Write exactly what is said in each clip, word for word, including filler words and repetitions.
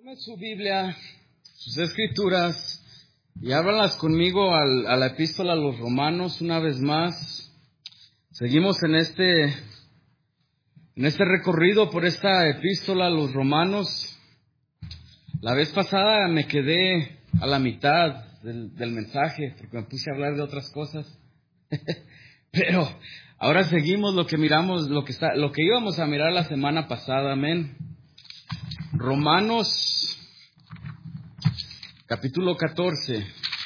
Tome su Biblia, sus escrituras, y ábranlas conmigo al, a la epístola a los Romanos una vez más. Seguimos en este, en este recorrido por esta epístola a los Romanos. La vez pasada me quedé a la mitad del, del mensaje, porque me puse a hablar de otras cosas. Pero ahora seguimos lo que miramos, lo que está, lo que íbamos a mirar la semana pasada, amén. Romanos, capítulo catorce.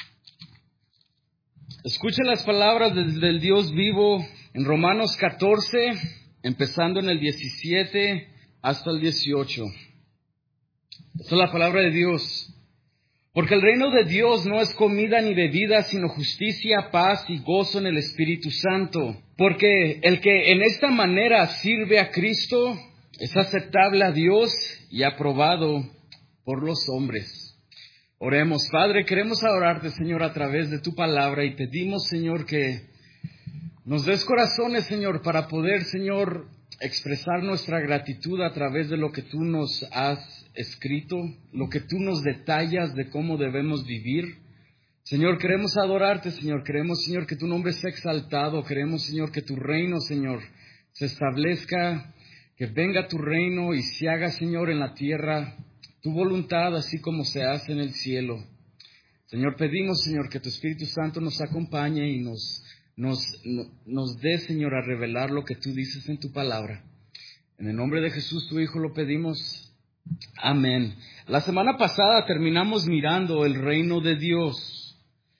Escuche las palabras del, del Dios vivo en Romanos catorce, empezando en el diecisiete hasta el dieciocho. Esta es la palabra de Dios. Porque el reino de Dios no es comida ni bebida, sino justicia, paz y gozo en el Espíritu Santo. Porque el que en esta manera sirve a Cristo es aceptable a Dios y aprobado por los hombres. Oremos. Padre, queremos adorarte, Señor, a través de tu palabra, y pedimos, Señor, que nos des corazones, Señor, para poder, Señor, expresar nuestra gratitud a través de lo que tú nos has escrito, lo que tú nos detallas de cómo debemos vivir. Señor, queremos adorarte, Señor, queremos, Señor, que tu nombre sea exaltado, queremos, Señor, que tu reino, Señor, se establezca, que venga tu reino y se haga, Señor, en la tierra tu voluntad, así como se hace en el cielo. Señor, pedimos, Señor, que tu Espíritu Santo nos acompañe y nos, nos, nos dé, Señor, a revelar lo que tú dices en tu palabra. En el nombre de Jesús, tu Hijo, lo pedimos. Amén. La semana pasada terminamos mirando el reino de Dios.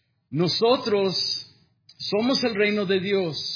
Nosotros somos el reino de Dios.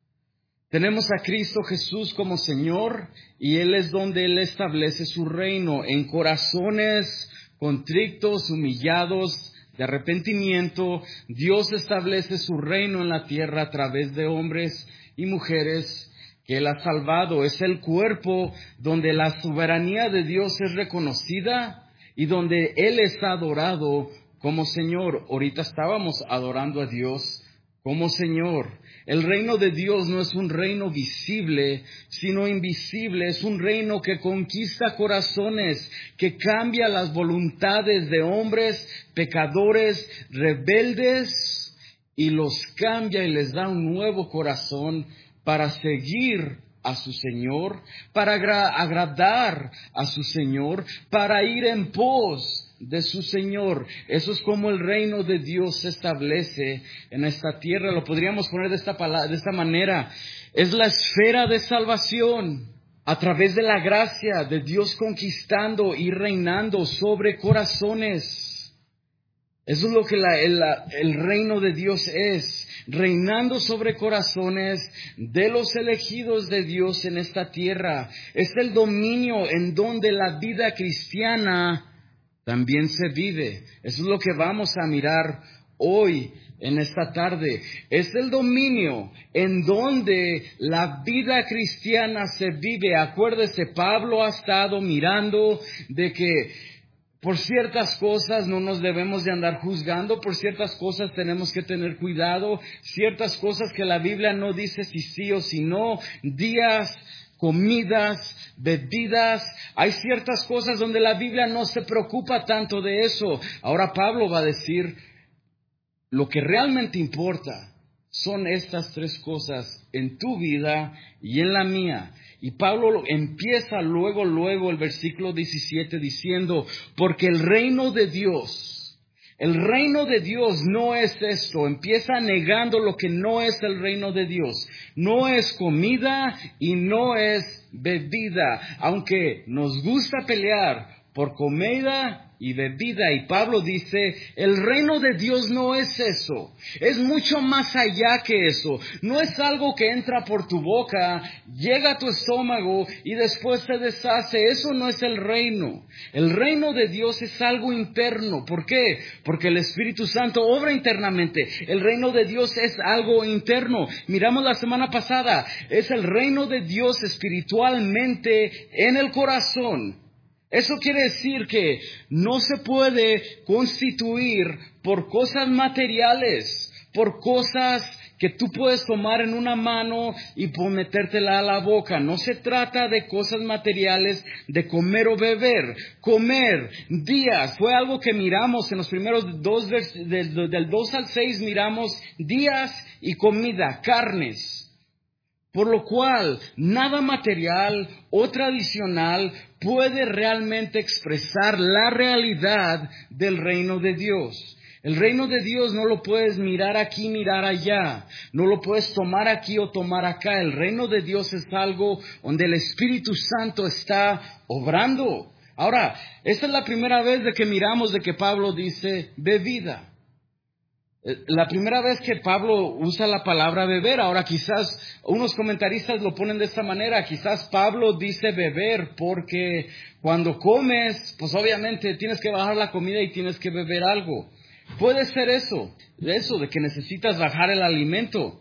Tenemos a Cristo Jesús como Señor, y Él es donde Él establece su reino, en corazones contritos, humillados, de arrepentimiento. Dios establece su reino en la tierra a través de hombres y mujeres que Él ha salvado. Es el cuerpo donde la soberanía de Dios es reconocida y donde Él es adorado como Señor. Ahorita estábamos adorando a Dios como Señor. El reino de Dios no es un reino visible, sino invisible. Es un reino que conquista corazones, que cambia las voluntades de hombres pecadores, rebeldes, y los cambia y les da un nuevo corazón para seguir a su Señor, para agra- agradar a su Señor, para ir en pos de su Señor. Eso es como el reino de Dios se establece en esta tierra. Lo podríamos poner de esta, palabra, de esta manera. Es la esfera de salvación a través de la gracia de Dios conquistando y reinando sobre corazones. Eso es lo que la, el, el reino de Dios es. Reinando sobre corazones de los elegidos de Dios en esta tierra. Es el dominio en donde la vida cristiana también se vive. Eso es lo que vamos a mirar hoy en esta tarde. Es el dominio en donde la vida cristiana se vive. Acuérdese, Pablo ha estado mirando de que por ciertas cosas no nos debemos de andar juzgando, por ciertas cosas tenemos que tener cuidado, ciertas cosas que la Biblia no dice si sí o si no, días, comidas, bebidas. Hay ciertas cosas donde la Biblia no se preocupa tanto de eso. Ahora Pablo va a decir, lo que realmente importa son estas tres cosas en tu vida y en la mía. Y Pablo empieza luego, luego el versículo diecisiete diciendo, porque el reino de Dios, el reino de Dios no es esto. Empieza negando lo que no es el reino de Dios. No es comida y no es bebida. Aunque nos gusta pelear por comida y bebida, y Pablo dice, el reino de Dios no es eso, es mucho más allá que eso. No es algo que entra por tu boca, llega a tu estómago y después se deshace. Eso no es el reino. El reino de Dios es algo interno. ¿Por qué? Porque el Espíritu Santo obra internamente. El reino de Dios es algo interno. Miramos la semana pasada, es el reino de Dios espiritualmente en el corazón. Eso quiere decir que no se puede constituir por cosas materiales, por cosas que tú puedes tomar en una mano y metértela a la boca. No se trata de cosas materiales, de comer o beber. Comer, días, fue algo que miramos en los primeros dos, del, del dos al seis miramos días y comida, carnes. Por lo cual, nada material o tradicional puede realmente expresar la realidad del reino de Dios. El reino de Dios no lo puedes mirar aquí, mirar allá. No lo puedes tomar aquí o tomar acá. El reino de Dios es algo donde el Espíritu Santo está obrando. Ahora, esta es la primera vez de que miramos de que Pablo dice bebida. La primera vez que Pablo usa la palabra beber. Ahora quizás unos comentaristas lo ponen de esta manera. Quizás Pablo dice beber porque cuando comes, pues obviamente tienes que bajar la comida y tienes que beber algo. Puede ser eso, eso de que necesitas bajar el alimento.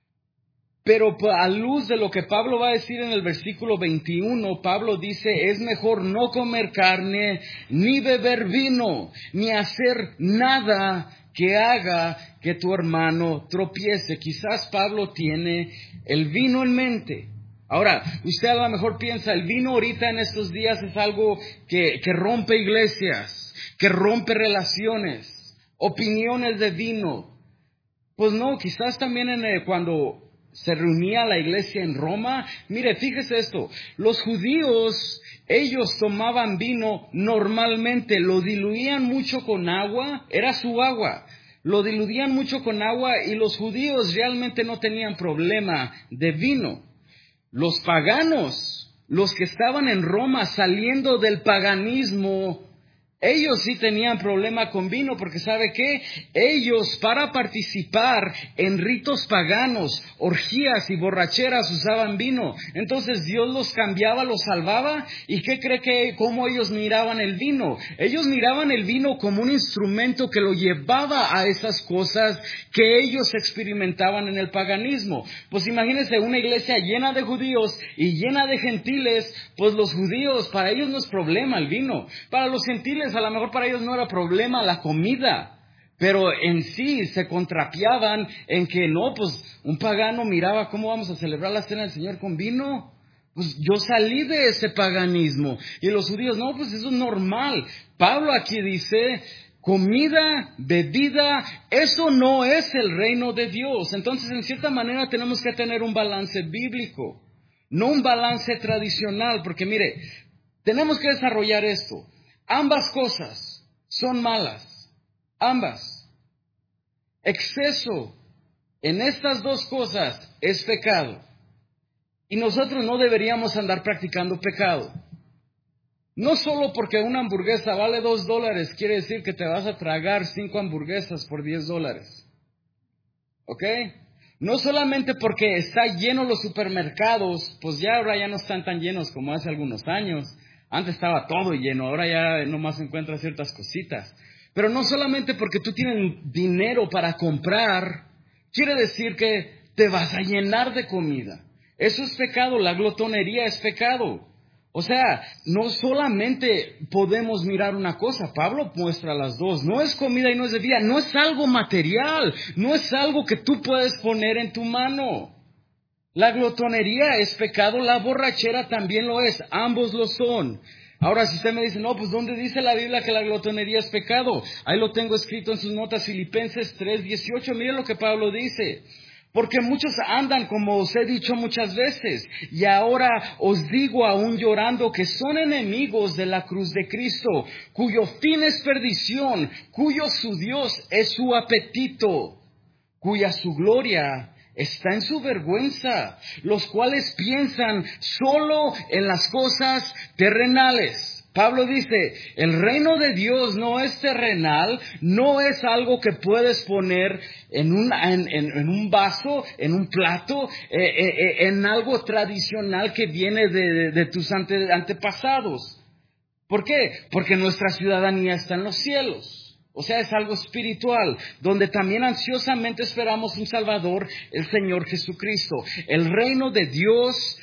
Pero a luz de lo que Pablo va a decir en el versículo veintiuno, Pablo dice, es mejor no comer carne, ni beber vino, ni hacer nada que haga que tu hermano tropiece. Quizás Pablo tiene el vino en mente. Ahora, usted a lo mejor piensa, el vino ahorita en estos días es algo que, que rompe iglesias, que rompe relaciones, opiniones de vino. Pues no, quizás también en el, cuando se reunía la iglesia en Roma, mire, fíjese esto, los judíos, ellos tomaban vino normalmente, lo diluían mucho con agua, era su agua, lo diluían mucho con agua y los judíos realmente no tenían problema de vino. Los paganos, los que estaban en Roma saliendo del paganismo, ellos sí tenían problema con vino, porque ¿sabe qué? Ellos para participar en ritos paganos, orgías y borracheras usaban vino. Entonces Dios los cambiaba, los salvaba. ¿Y qué cree que, cómo ellos miraban el vino? Ellos miraban el vino como un instrumento que lo llevaba a esas cosas que ellos experimentaban en el paganismo. Pues imagínense una iglesia llena de judíos y llena de gentiles. Pues los judíos, para ellos no es problema el vino. Para los gentiles, a lo mejor para ellos no era problema la comida, pero en sí se contrapiaban en que no, pues un pagano miraba cómo vamos a celebrar la cena del Señor con vino. Pues yo salí de ese paganismo. Y los judíos, no, pues eso es normal. Pablo aquí dice, comida, bebida, eso no es el reino de Dios. Entonces, en cierta manera tenemos que tener un balance bíblico, no un balance tradicional, porque mire, tenemos que desarrollar esto. Ambas cosas son malas, ambas. Exceso en estas dos cosas es pecado. Y nosotros no deberíamos andar practicando pecado. No solo porque una hamburguesa vale dos dólares, quiere decir que te vas a tragar cinco hamburguesas por diez dólares. ¿Ok? No solamente porque está lleno los supermercados, pues ya ahora ya no están tan llenos como hace algunos años. Antes estaba todo lleno, ahora ya nomás encuentras ciertas cositas. Pero no solamente porque tú tienes dinero para comprar, quiere decir que te vas a llenar de comida. Eso es pecado, la glotonería es pecado. O sea, no solamente podemos mirar una cosa, Pablo muestra las dos. No es comida y no es bebida, no es algo material, no es algo que tú puedes poner en tu mano. La glotonería es pecado, la borrachera también lo es, ambos lo son. Ahora, si usted me dice, no, pues ¿dónde dice la Biblia que la glotonería es pecado? Ahí lo tengo escrito en sus notas, Filipenses tres dieciocho, miren lo que Pablo dice. Porque muchos andan, como os he dicho muchas veces, y ahora os digo aún llorando que son enemigos de la cruz de Cristo, cuyo fin es perdición, cuyo su Dios es su apetito, cuya su gloria está en su vergüenza, los cuales piensan solo en las cosas terrenales. Pablo dice, el reino de Dios no es terrenal, no es algo que puedes poner en un, en, en, en un vaso, en un plato, eh, eh, en algo tradicional que viene de, de, de tus ante, antepasados. ¿Por qué? Porque nuestra ciudadanía está en los cielos. O sea, es algo espiritual, donde también ansiosamente esperamos un Salvador, el Señor Jesucristo. El reino de Dios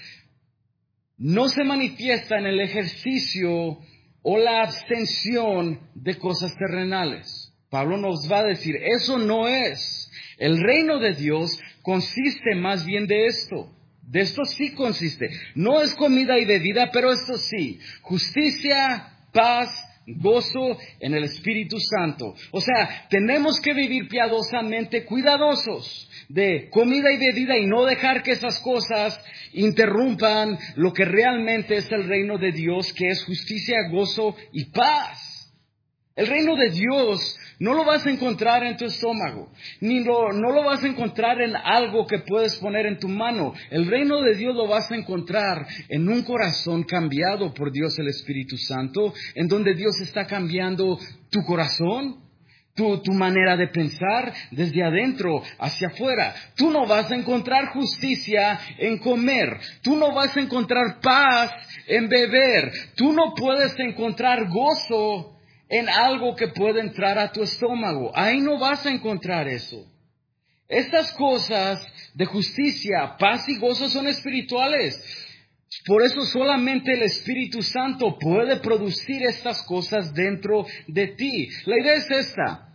no se manifiesta en el ejercicio o la abstención de cosas terrenales. Pablo nos va a decir, eso no es. El reino de Dios consiste más bien de esto. De esto sí consiste. No es comida y bebida, pero esto sí. Justicia, paz, gozo en el Espíritu Santo. O sea, tenemos que vivir piadosamente, cuidadosos de comida y bebida y no dejar que esas cosas interrumpan lo que realmente es el reino de Dios, que es justicia, gozo y paz. El reino de Dios no lo vas a encontrar en tu estómago, ni lo, no lo vas a encontrar en algo que puedes poner en tu mano. El reino de Dios lo vas a encontrar en un corazón cambiado por Dios el Espíritu Santo, en donde Dios está cambiando tu corazón, tu, tu manera de pensar desde adentro hacia afuera. Tú no vas a encontrar justicia en comer, tú no vas a encontrar paz en beber, tú no puedes encontrar gozo en algo que puede entrar a tu estómago. Ahí no vas a encontrar eso. Estas cosas de justicia, paz y gozo son espirituales. Por eso solamente el Espíritu Santo puede producir estas cosas dentro de ti. La idea es esta.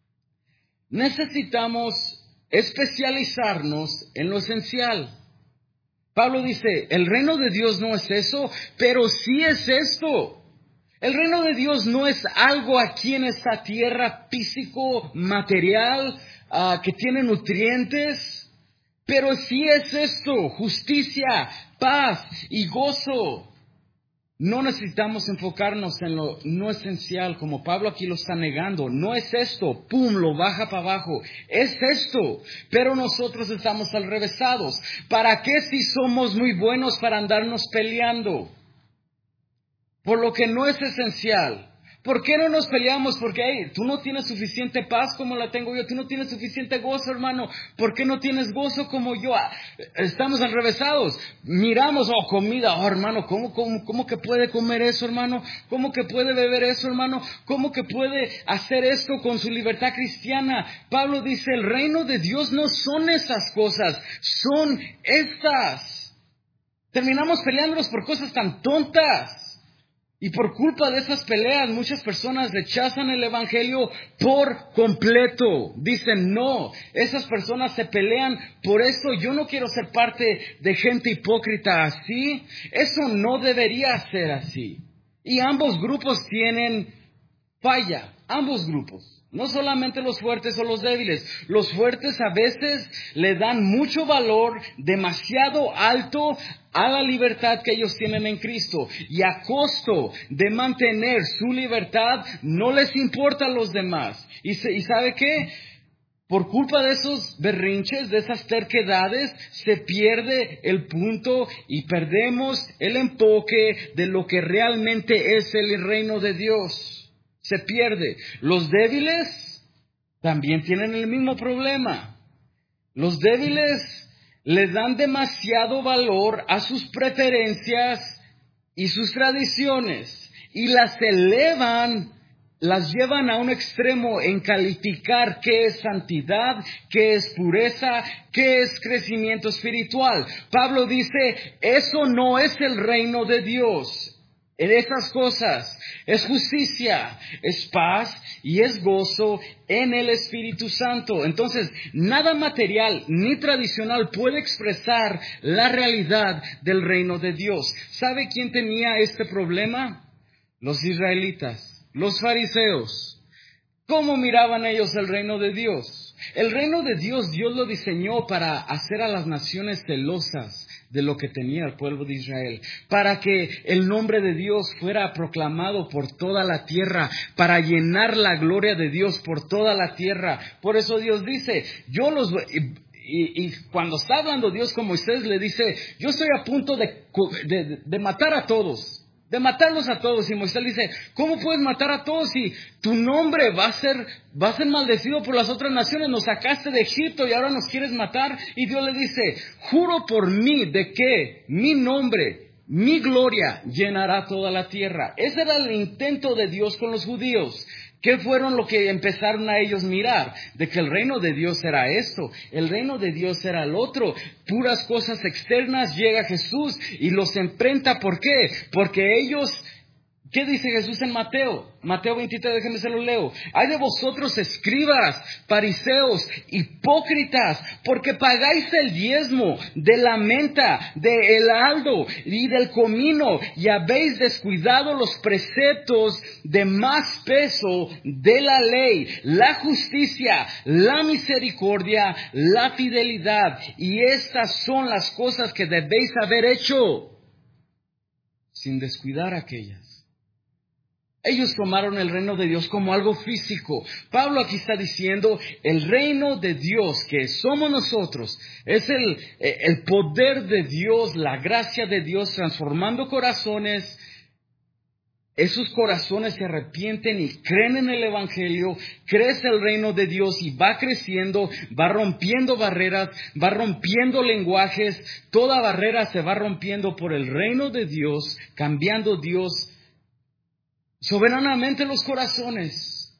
Necesitamos especializarnos en lo esencial. Pablo dice, el reino de Dios no es eso, pero sí es esto. El reino de Dios no es algo aquí en esta tierra físico, material, uh, que tiene nutrientes, pero sí es esto, justicia, paz y gozo. No necesitamos enfocarnos en lo no esencial, como Pablo aquí lo está negando. No es esto, pum, lo baja para abajo. Es esto, pero nosotros estamos alrevesados. ¿Para qué si somos muy buenos para andarnos peleando por lo que no es esencial? ¿Por qué no nos peleamos? Porque hey, tú no tienes suficiente paz como la tengo yo. Tú no tienes suficiente gozo, hermano. ¿Por qué no tienes gozo como yo? Estamos enrevesados. Miramos, oh, comida. Oh, hermano, ¿cómo, cómo, ¿cómo que puede comer eso, hermano? ¿Cómo que puede beber eso, hermano? ¿Cómo que puede hacer esto con su libertad cristiana? Pablo dice, el reino de Dios no son esas cosas. Son estas. Terminamos peleándonos por cosas tan tontas. Y por culpa de esas peleas, muchas personas rechazan el evangelio por completo. Dicen, no, esas personas se pelean por eso. Yo no quiero ser parte de gente hipócrita así. Eso no debería ser así. Y ambos grupos tienen falla, ambos grupos. No solamente los fuertes o los débiles. Los fuertes a veces le dan mucho valor, demasiado alto, a la libertad que ellos tienen en Cristo. Y a costo de mantener su libertad, no les importa a los demás. ¿Y, se, y sabe qué? Por culpa de esos berrinches, de esas terquedades, se pierde el punto y perdemos el enfoque de lo que realmente es el reino de Dios. Se pierde. Los débiles también tienen el mismo problema. Los débiles le dan demasiado valor a sus preferencias y sus tradiciones y las elevan, las llevan a un extremo en calificar qué es santidad, qué es pureza, qué es crecimiento espiritual. Pablo dice, eso no es el reino de Dios. En esas cosas es justicia, es paz y es gozo en el Espíritu Santo. Entonces, nada material ni tradicional puede expresar la realidad del reino de Dios. ¿Sabe quién tenía este problema? Los israelitas, los fariseos. ¿Cómo miraban ellos el reino de Dios? El reino de Dios, Dios lo diseñó para hacer a las naciones celosas de lo que tenía el pueblo de Israel, para que el nombre de Dios fuera proclamado por toda la tierra, para llenar la gloria de Dios por toda la tierra. Por eso Dios dice, yo los... Y, y cuando está hablando Dios con Moisés, le dice, yo estoy a punto de, de, de matar a todos. De matarlos a todos. Y Moisés dice, ¿cómo puedes matar a todos si tu nombre va a ser, va a ser maldecido por las otras naciones? Nos sacaste de Egipto y ahora nos quieres matar. Y Dios le dice, juro por mí de que mi nombre, mi gloria llenará toda la tierra. Ese era el intento de Dios con los judíos. ¿Qué fueron lo que empezaron a ellos mirar? De que el reino de Dios era esto, el reino de Dios era el otro. Puras cosas externas, llega Jesús y los enfrenta. ¿Por qué? Porque ellos ¿Qué dice Jesús en Mateo? Mateo veintitrés, déjenme se lo leo. Hay de vosotros escribas, fariseos, hipócritas, porque pagáis el diezmo de la menta, del aldo y del comino, y habéis descuidado los preceptos de más peso de la ley, la justicia, la misericordia, la fidelidad. Y estas son las cosas que debéis haber hecho, sin descuidar aquellas. Ellos tomaron el reino de Dios como algo físico. Pablo aquí está diciendo, el reino de Dios que somos nosotros, es el, el poder de Dios, la gracia de Dios transformando corazones. Esos corazones se arrepienten y creen en el Evangelio, crece el reino de Dios y va creciendo, va rompiendo barreras, va rompiendo lenguajes. Toda barrera se va rompiendo por el reino de Dios, cambiando Dios soberanamente los corazones.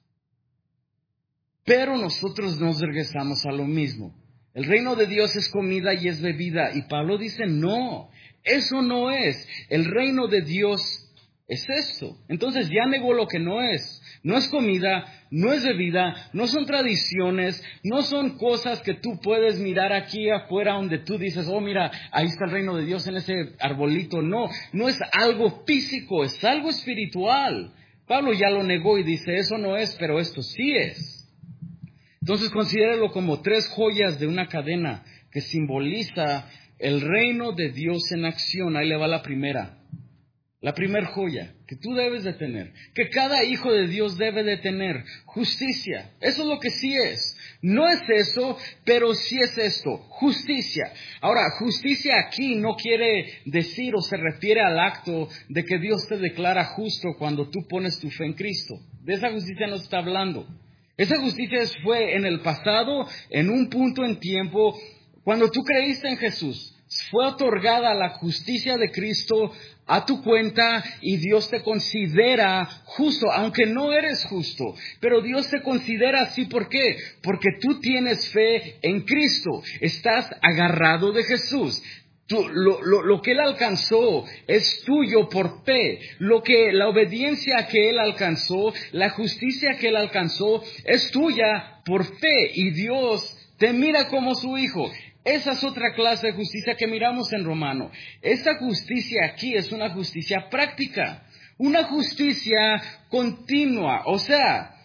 Pero nosotros nos regresamos a lo mismo. El reino de Dios es comida y es bebida. Y Pablo dice, no, eso no es. El reino de Dios es esto. Entonces ya negó lo que no es. No es comida, no es bebida, no son tradiciones, no son cosas que tú puedes mirar aquí afuera donde tú dices, oh mira, ahí está el reino de Dios en ese arbolito. No, no es algo físico, es algo espiritual. Pablo ya lo negó y dice, eso no es, pero esto sí es. Entonces considéralo como tres joyas de una cadena que simboliza el reino de Dios en acción. Ahí le va la primera. La primer joya que tú debes de tener, que cada hijo de Dios debe de tener, justicia. Eso es lo que sí es. No es eso, pero sí es esto, justicia. Ahora, justicia aquí no quiere decir o se refiere al acto de que Dios te declara justo cuando tú pones tu fe en Cristo. De esa justicia no se está hablando. Esa justicia fue en el pasado, en un punto en tiempo, cuando tú creíste en Jesús. Fue otorgada la justicia de Cristo a tu cuenta y Dios te considera justo, aunque no eres justo. Pero Dios te considera así, ¿por qué? Porque tú tienes fe en Cristo, estás agarrado de Jesús. Tú, lo, lo, lo que Él alcanzó es tuyo por fe. Lo que, la obediencia que Él alcanzó, la justicia que Él alcanzó, es tuya por fe. Y Dios te mira como su hijo. Esa es otra clase de justicia que miramos en Romano. Esta justicia aquí es una justicia práctica, una justicia continua. O sea,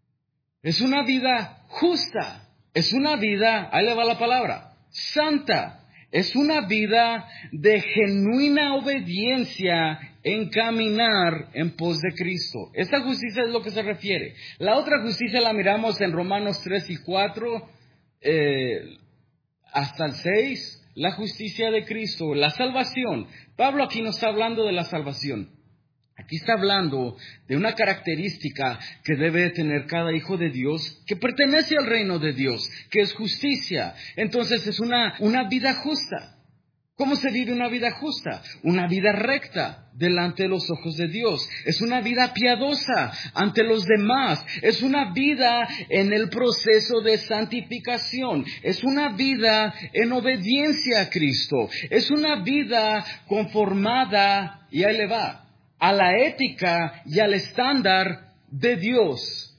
es una vida justa, es una vida, ahí le va la palabra, santa. Es una vida de genuina obediencia en caminar en pos de Cristo. Esta justicia es lo que se refiere. La otra justicia la miramos en Romanos tres y cuatro, eh, hasta el seis, la justicia de Cristo, la salvación. Pablo aquí no está hablando de la salvación. Aquí está hablando de una característica que debe de tener cada hijo de Dios que pertenece al reino de Dios, que es justicia. Entonces es una, una vida justa. ¿Cómo se vive una vida justa? Una vida recta delante de los ojos de Dios. Es una vida piadosa ante los demás. Es una vida en el proceso de santificación. Es una vida en obediencia a Cristo. Es una vida conformada, y ahí le va, a la ética y al estándar de Dios.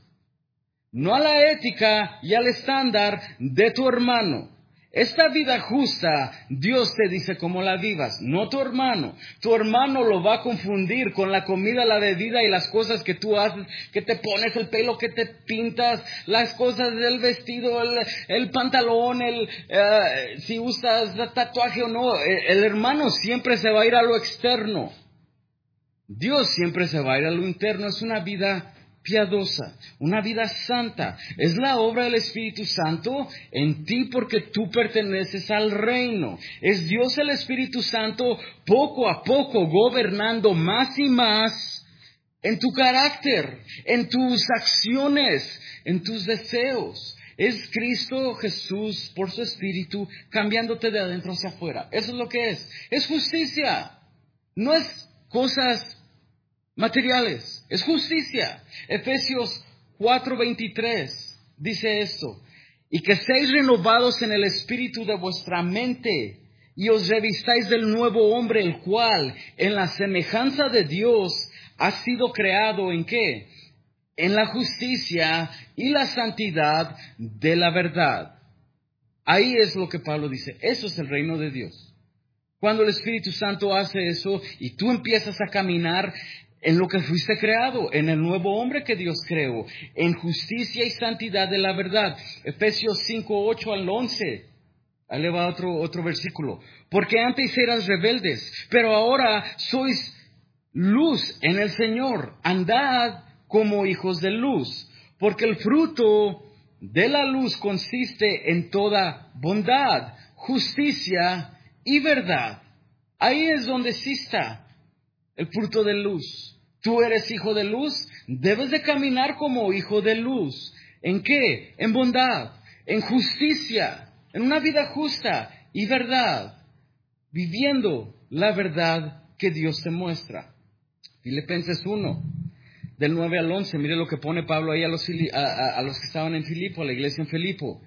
No a la ética y al estándar de tu hermano. Esta vida justa, Dios te dice cómo la vivas, no tu hermano. Tu hermano lo va a confundir con la comida, la bebida y las cosas que tú haces, que te pones, el pelo que te pintas, las cosas del vestido, el, el pantalón, el uh, si usas tatuaje o no. El, el hermano siempre se va a ir a lo externo. Dios siempre se va a ir a lo interno. Es una vida piadosa, una vida santa. Es la obra del Espíritu Santo en ti porque tú perteneces al reino. Es Dios el Espíritu Santo poco a poco gobernando más y más en tu carácter, en tus acciones, en tus deseos. Es Cristo Jesús por su Espíritu cambiándote de adentro hacia afuera. Eso es lo que es. Es justicia. No es cosas materiales, es justicia. Efesios cuatro veintitrés dice esto: y que seáis renovados en el espíritu de vuestra mente, y os revistáis del nuevo hombre, el cual, en la semejanza de Dios, has sido creado ¿en qué? En la justicia y la santidad de la verdad. Ahí es lo que Pablo dice. Eso es el reino de Dios. Cuando el Espíritu Santo hace eso y tú empiezas a caminar en lo que fuiste creado, en el nuevo hombre que Dios creó, en justicia y santidad de la verdad. Efesios cinco, ocho al once. Ahí le va otro, otro versículo. Porque antes eras rebeldes, pero ahora sois luz en el Señor. Andad como hijos de luz, porque el fruto de la luz consiste en toda bondad, justicia y verdad. Ahí es donde sí está el fruto de luz. Tú eres hijo de luz, debes de caminar como hijo de luz. ¿En qué? En bondad, en justicia, en una vida justa y verdad, viviendo la verdad que Dios te muestra. Filipenses uno, del nueve al once, mire lo que pone Pablo ahí a los, a, a, a los que estaban en Filipo, a la iglesia en Filipo.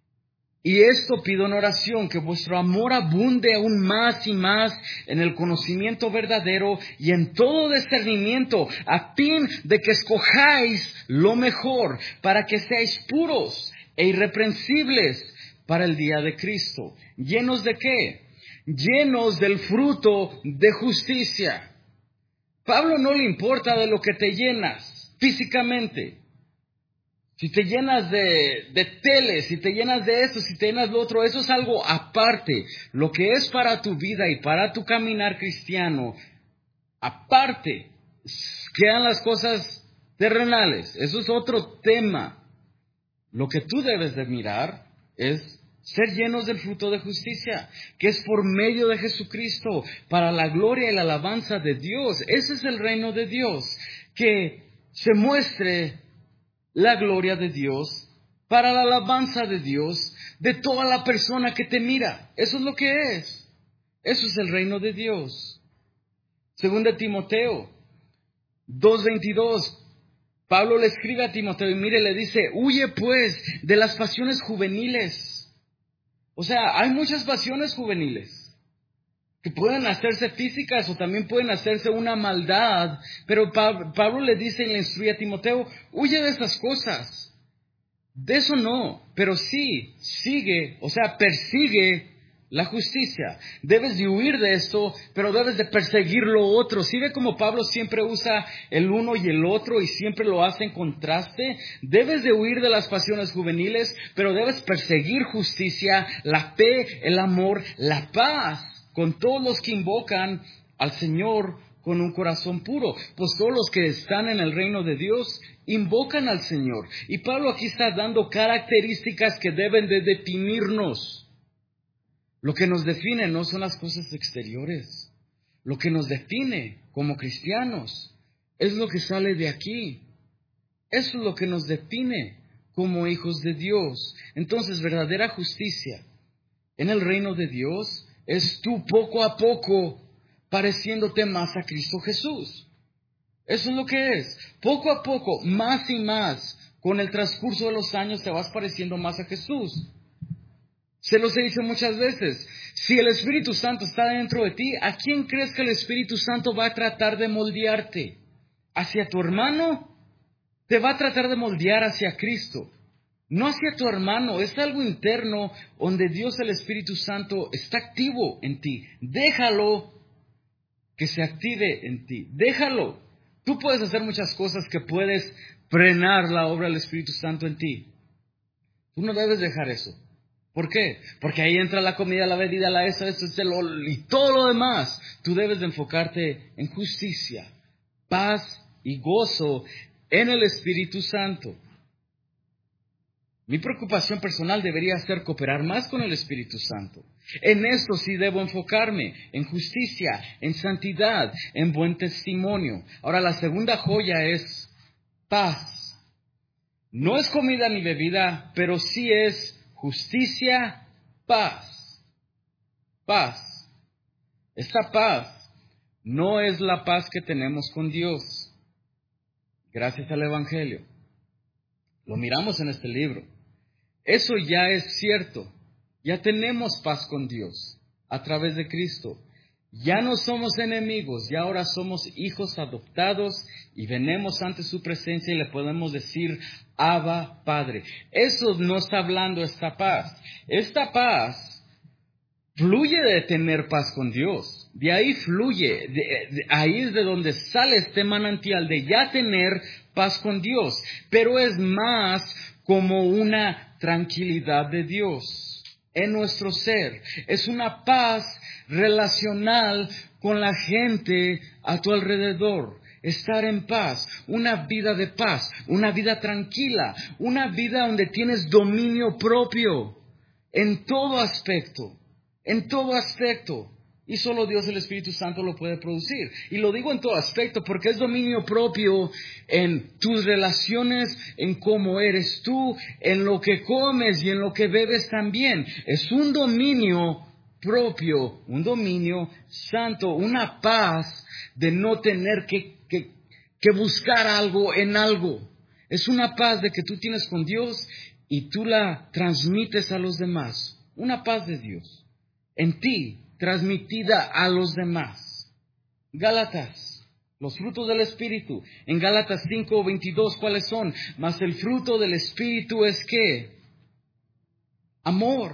Y esto pido en oración, que vuestro amor abunde aún más y más en el conocimiento verdadero y en todo discernimiento, a fin de que escojáis lo mejor, para que seáis puros e irreprensibles para el día de Cristo. ¿Llenos de qué? Llenos del fruto de justicia. Pablo no le importa de lo que te llenas físicamente. Si te llenas de, de teles, si te llenas de esto, si te llenas de lo otro, eso es algo aparte. Lo que es para tu vida y para tu caminar cristiano, aparte, quedan las cosas terrenales. Eso es otro tema. Lo que tú debes de mirar es ser llenos del fruto de justicia, que es por medio de Jesucristo, para la gloria y la alabanza de Dios. Ese es el reino de Dios, que se muestre la gloria de Dios, para la alabanza de Dios, de toda la persona que te mira. Eso es lo que es. Eso es el reino de Dios. Segunda Timoteo dos veintidós. Pablo le escribe a Timoteo y mire, le dice, huye pues de las pasiones juveniles. O sea, hay muchas pasiones juveniles que pueden hacerse físicas o también pueden hacerse una maldad. Pero Pablo le dice y le instruye a Timoteo, huye de esas cosas. De eso no, pero sí, sigue, o sea, persigue la justicia. Debes de huir de esto, pero debes de perseguir lo otro. ¿Sí ve cómo Pablo siempre usa el uno y el otro y siempre lo hace en contraste? Debes de huir de las pasiones juveniles, pero debes perseguir justicia, la fe, el amor, la paz, con todos los que invocan al Señor con un corazón puro. Pues todos los que están en el reino de Dios invocan al Señor. Y Pablo aquí está dando características que deben de definirnos. Lo que nos define no son las cosas exteriores. Lo que nos define como cristianos es lo que sale de aquí. Eso es lo que nos define como hijos de Dios. Entonces, verdadera justicia en el reino de Dios es tú poco a poco pareciéndote más a Cristo Jesús. Eso es lo que es. Poco a poco, más y más, con el transcurso de los años te vas pareciendo más a Jesús. Se los he dicho muchas veces. Si el Espíritu Santo está dentro de ti, ¿a quién crees que el Espíritu Santo va a tratar de moldearte? ¿Hacia tu hermano? Te va a tratar de moldear hacia Cristo. No hacia tu hermano. Es algo interno donde Dios, el Espíritu Santo, está activo en ti. Déjalo que se active en ti. Déjalo. Tú puedes hacer muchas cosas que puedes frenar la obra del Espíritu Santo en ti. Tú no debes dejar eso. ¿Por qué? Porque ahí entra la comida, la bebida, la esa, eso, eso, y todo lo demás. Tú debes de enfocarte en justicia, paz y gozo en el Espíritu Santo. Mi preocupación personal debería ser cooperar más con el Espíritu Santo. En esto sí debo enfocarme, en justicia, en santidad, en buen testimonio. Ahora, la segunda joya es paz. No es comida ni bebida, pero sí es justicia, paz. Paz. Esta paz no es la paz que tenemos con Dios. Gracias al Evangelio. Lo miramos en este libro. Eso ya es cierto. Ya tenemos paz con Dios a través de Cristo. Ya no somos enemigos, ya ahora somos hijos adoptados y venimos ante su presencia y le podemos decir, Abba, Padre. Eso no está hablando esta paz. Esta paz fluye de tener paz con Dios. De ahí fluye, de, de, ahí es de donde sale este manantial de ya tener paz con Dios. Pero es más como una tranquilidad de Dios en nuestro ser. Es una paz relacional con la gente a tu alrededor. Estar en paz, una vida de paz, una vida tranquila, una vida donde tienes dominio propio en todo aspecto, en todo aspecto. Y solo Dios, el Espíritu Santo, lo puede producir. Y lo digo en todo aspecto porque es dominio propio en tus relaciones, en cómo eres tú, en lo que comes y en lo que bebes también. Es un dominio propio, un dominio santo, una paz de no tener que, que, que buscar algo en algo. Es una paz de que tú tienes con Dios y tú la transmites a los demás. Una paz de Dios en ti, transmitida a los demás. Gálatas, los frutos del Espíritu. En Gálatas cinco veintidós, ¿cuáles son? Mas el fruto del Espíritu es ¿qué? Amor,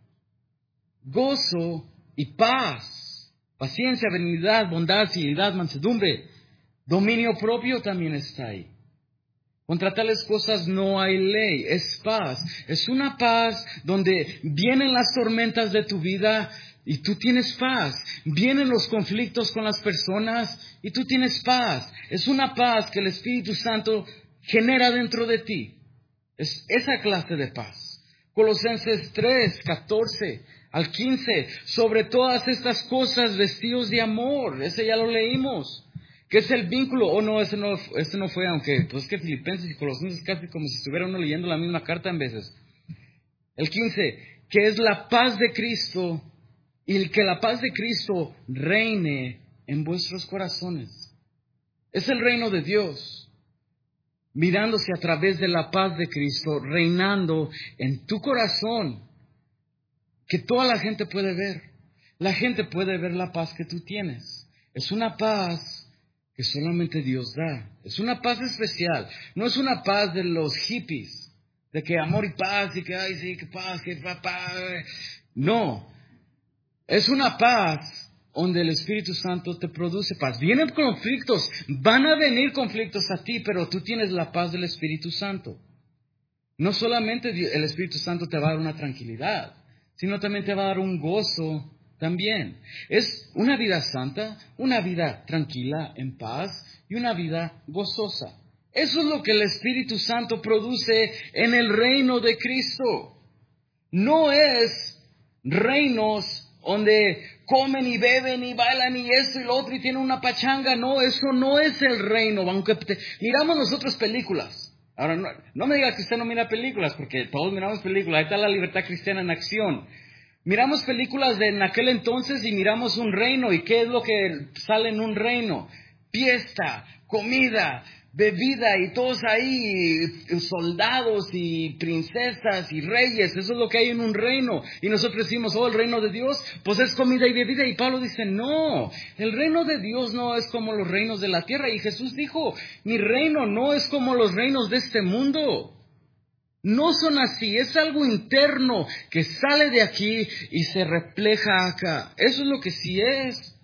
gozo y paz, paciencia, benignidad, bondad, fidelidad, mansedumbre. Dominio propio también está ahí. Contra tales cosas no hay ley, es paz. Es una paz donde vienen las tormentas de tu vida y tú tienes paz. Vienen los conflictos con las personas y tú tienes paz. Es una paz que el Espíritu Santo genera dentro de ti. Es esa clase de paz. Colosenses tres, catorce al quince. Sobre todas estas cosas vestidos de amor. Ese ya lo leímos. ¿Qué es el vínculo? Oh, no, ese no, ese no fue, aunque, pues que Filipenses y Colosenses casi como si estuviera uno leyendo la misma carta en veces. El quince, que es la paz de Cristo, y que la paz de Cristo reine en vuestros corazones. Es el reino de Dios, mirándose a través de la paz de Cristo, reinando en tu corazón, que toda la gente puede ver. La gente puede ver la paz que tú tienes. Es una paz que solamente Dios da. Es una paz especial. No es una paz de los hippies, de que amor y paz, y que ay, sí, que paz, que papá. No. Es una paz donde el Espíritu Santo te produce paz. Vienen conflictos, van a venir conflictos a ti, pero tú tienes la paz del Espíritu Santo. No solamente el Espíritu Santo te va a dar una tranquilidad, sino también te va a dar un gozo también. Es una vida santa, una vida tranquila, en paz y una vida gozosa. Eso es lo que el Espíritu Santo produce en el reino de Cristo. No es reinos donde comen y beben y bailan y esto y lo otro y tienen una pachanga. No, eso no es el reino. Aunque te, miramos nosotros películas. Ahora, no, no me digas que usted no mira películas, porque todos miramos películas. Ahí está la libertad cristiana en acción. Miramos películas de en aquel entonces y miramos un reino. ¿Y qué es lo que sale en un reino? Fiesta, comida, bebida y todos ahí, soldados y princesas y reyes. Eso es lo que hay en un reino. Y nosotros decimos, oh, el reino de Dios, pues es comida y bebida. Y Pablo dice, no, el reino de Dios no es como los reinos de la tierra. Y Jesús dijo, mi reino no es como los reinos de este mundo. No son así, es algo interno que sale de aquí y se refleja acá. Eso es lo que sí es.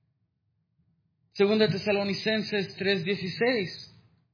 Segunda Tesalonicenses tres dieciséis.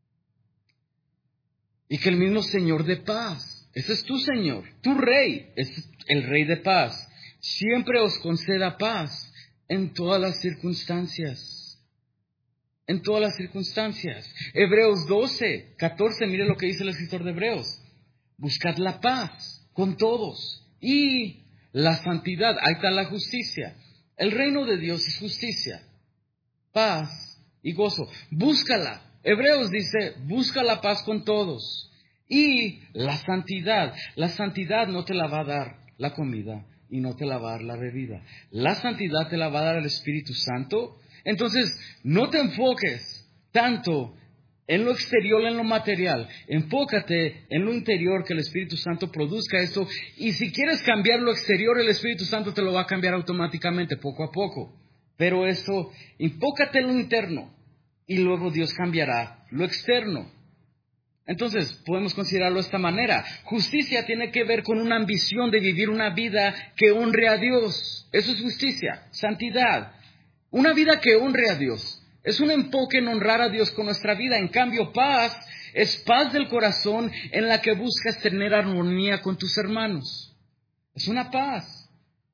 Y que el mismo Señor de paz, ese es tu Señor, tu Rey, es el Rey de paz, siempre os conceda paz en todas las circunstancias. En todas las circunstancias. Hebreos doce, catorce, mire lo que dice el escritor de Hebreos. Buscad la paz con todos y la santidad. Ahí está la justicia. El reino de Dios es justicia, paz y gozo. Búscala. Hebreos dice, busca la paz con todos y la santidad. La santidad no te la va a dar la comida y no te la va a dar la bebida. La santidad te la va a dar el Espíritu Santo. Entonces, no te enfoques tanto en lo exterior, en lo material. Enfócate en lo interior, que el Espíritu Santo produzca esto. Y si quieres cambiar lo exterior, el Espíritu Santo te lo va a cambiar automáticamente, poco a poco. Pero eso, enfócate en lo interno y luego Dios cambiará lo externo. Entonces, podemos considerarlo de esta manera. Justicia tiene que ver con una ambición de vivir una vida que honre a Dios. Eso es justicia, santidad. Una vida que honre a Dios. Es un enfoque en honrar a Dios con nuestra vida. En cambio, paz es paz del corazón en la que buscas tener armonía con tus hermanos. Es una paz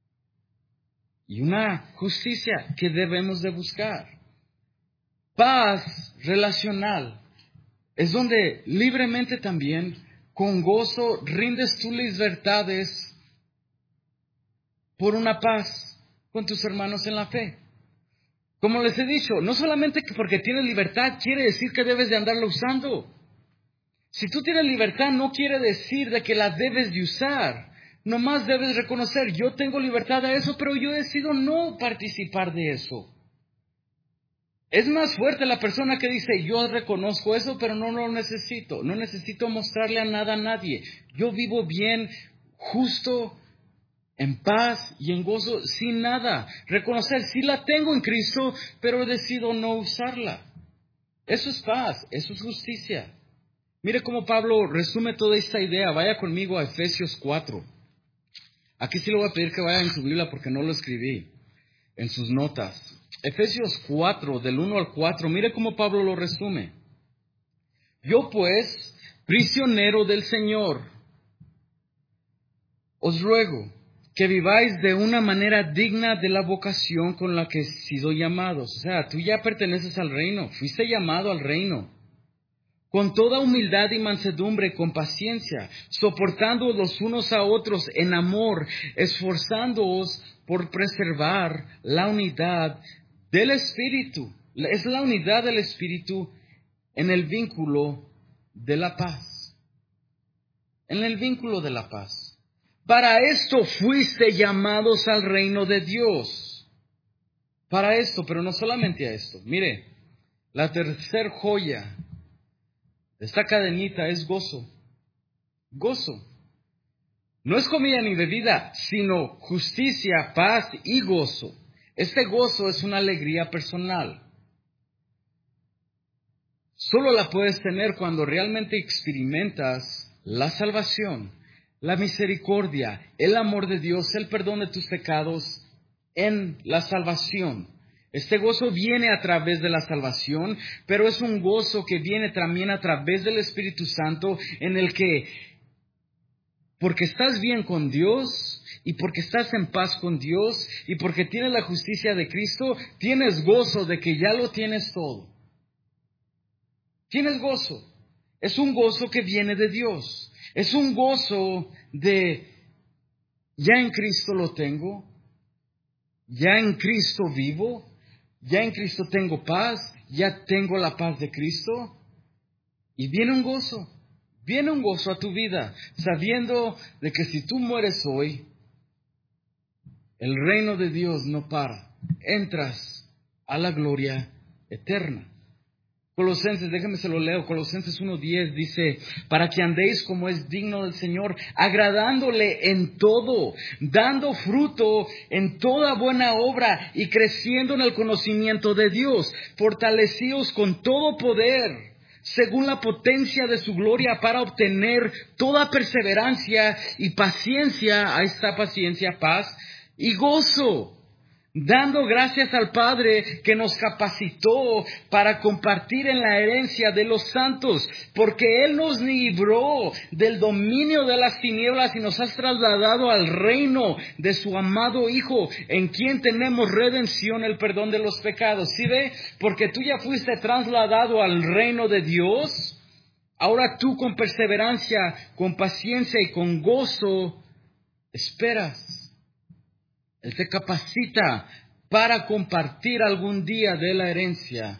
y una justicia que debemos de buscar. Paz relacional es donde libremente también, con gozo, rindes tus libertades por una paz con tus hermanos en la fe. Como les he dicho, no solamente que porque tienes libertad quiere decir que debes de andarla usando. Si tú tienes libertad no quiere decir de que la debes de usar. Nomás debes reconocer, yo tengo libertad a eso, pero yo decido no participar de eso. Es más fuerte la persona que dice, yo reconozco eso, pero no lo necesito. No necesito mostrarle a nada a nadie. Yo vivo bien, justo, en paz y en gozo, sin nada. Reconocer, sí la tengo en Cristo, pero decido no usarla. Eso es paz, eso es justicia. Mire cómo Pablo resume toda esta idea. Vaya conmigo a Efesios cuatro. Aquí sí le voy a pedir que vaya en su Biblia porque no lo escribí en sus notas. Efesios cuatro, del uno al cuatro, mire cómo Pablo lo resume. Yo pues, prisionero del Señor, os ruego que viváis de una manera digna de la vocación con la que he sido llamados. O sea, tú ya perteneces al reino, fuiste llamado al reino. Con toda humildad y mansedumbre, con paciencia, soportando los unos a otros en amor, esforzándoos por preservar la unidad del Espíritu. Es la unidad del Espíritu en el vínculo de la paz. En el vínculo de la paz. Para esto fuiste llamados al reino de Dios. Para esto, pero no solamente a esto. Mire, la tercer joya de esta cadenita es gozo. Gozo. No es comida ni bebida, sino justicia, paz y gozo. Este gozo es una alegría personal. Solo la puedes tener cuando realmente experimentas la salvación, la misericordia, el amor de Dios, el perdón de tus pecados en la salvación. Este gozo viene a través de la salvación, pero es un gozo que viene también a través del Espíritu Santo, en el que, porque estás bien con Dios y porque estás en paz con Dios y porque tienes la justicia de Cristo, tienes gozo de que ya lo tienes todo. Tienes gozo. Es un gozo que viene de Dios. Es un gozo de, ya en Cristo lo tengo, ya en Cristo vivo, ya en Cristo tengo paz, ya tengo la paz de Cristo. Y viene un gozo, viene un gozo a tu vida, sabiendo de que si tú mueres hoy, el reino de Dios no para. Entras a la gloria eterna. Colosenses, déjame se lo leo, Colosenses uno diez dice, para que andéis como es digno del Señor, agradándole en todo, dando fruto en toda buena obra y creciendo en el conocimiento de Dios, fortalecidos con todo poder, según la potencia de su gloria, para obtener toda perseverancia y paciencia, ahí está paciencia, paz y gozo. Dando gracias al Padre que nos capacitó para compartir en la herencia de los santos, porque Él nos libró del dominio de las tinieblas y nos ha trasladado al reino de su amado Hijo, en quien tenemos redención, el perdón de los pecados. ¿Sí ve? Porque tú ya fuiste trasladado al reino de Dios, ahora tú con perseverancia, con paciencia y con gozo esperas. Él te capacita para compartir algún día de la herencia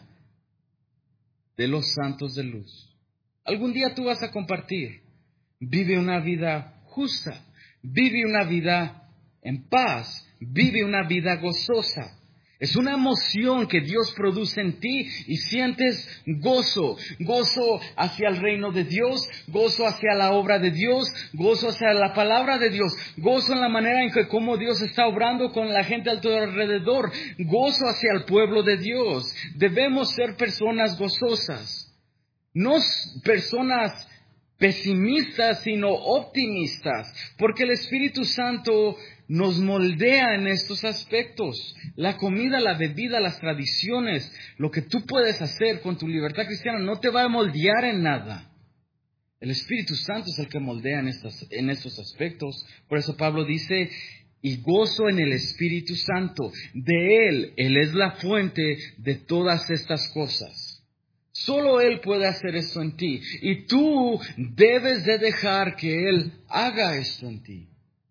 de los santos de luz. Algún día tú vas a compartir. Vive una vida justa. Vive una vida en paz. Vive una vida gozosa. Es una emoción que Dios produce en ti y sientes gozo. Gozo hacia el reino de Dios, gozo hacia la obra de Dios, gozo hacia la palabra de Dios, gozo en la manera en que cómo Dios está obrando con la gente a tu alrededor, gozo hacia el pueblo de Dios. Debemos ser personas gozosas, no personas pesimistas, sino optimistas, porque el Espíritu Santo nos moldea en estos aspectos. La comida, la bebida, las tradiciones, lo que tú puedes hacer con tu libertad cristiana no te va a moldear en nada. El Espíritu Santo es el que moldea en, estas, en estos aspectos. Por eso Pablo dice, y gozo en el Espíritu Santo. De Él, Él es la fuente de todas estas cosas. Solo Él puede hacer esto en ti. Y tú debes de dejar que Él haga esto en ti.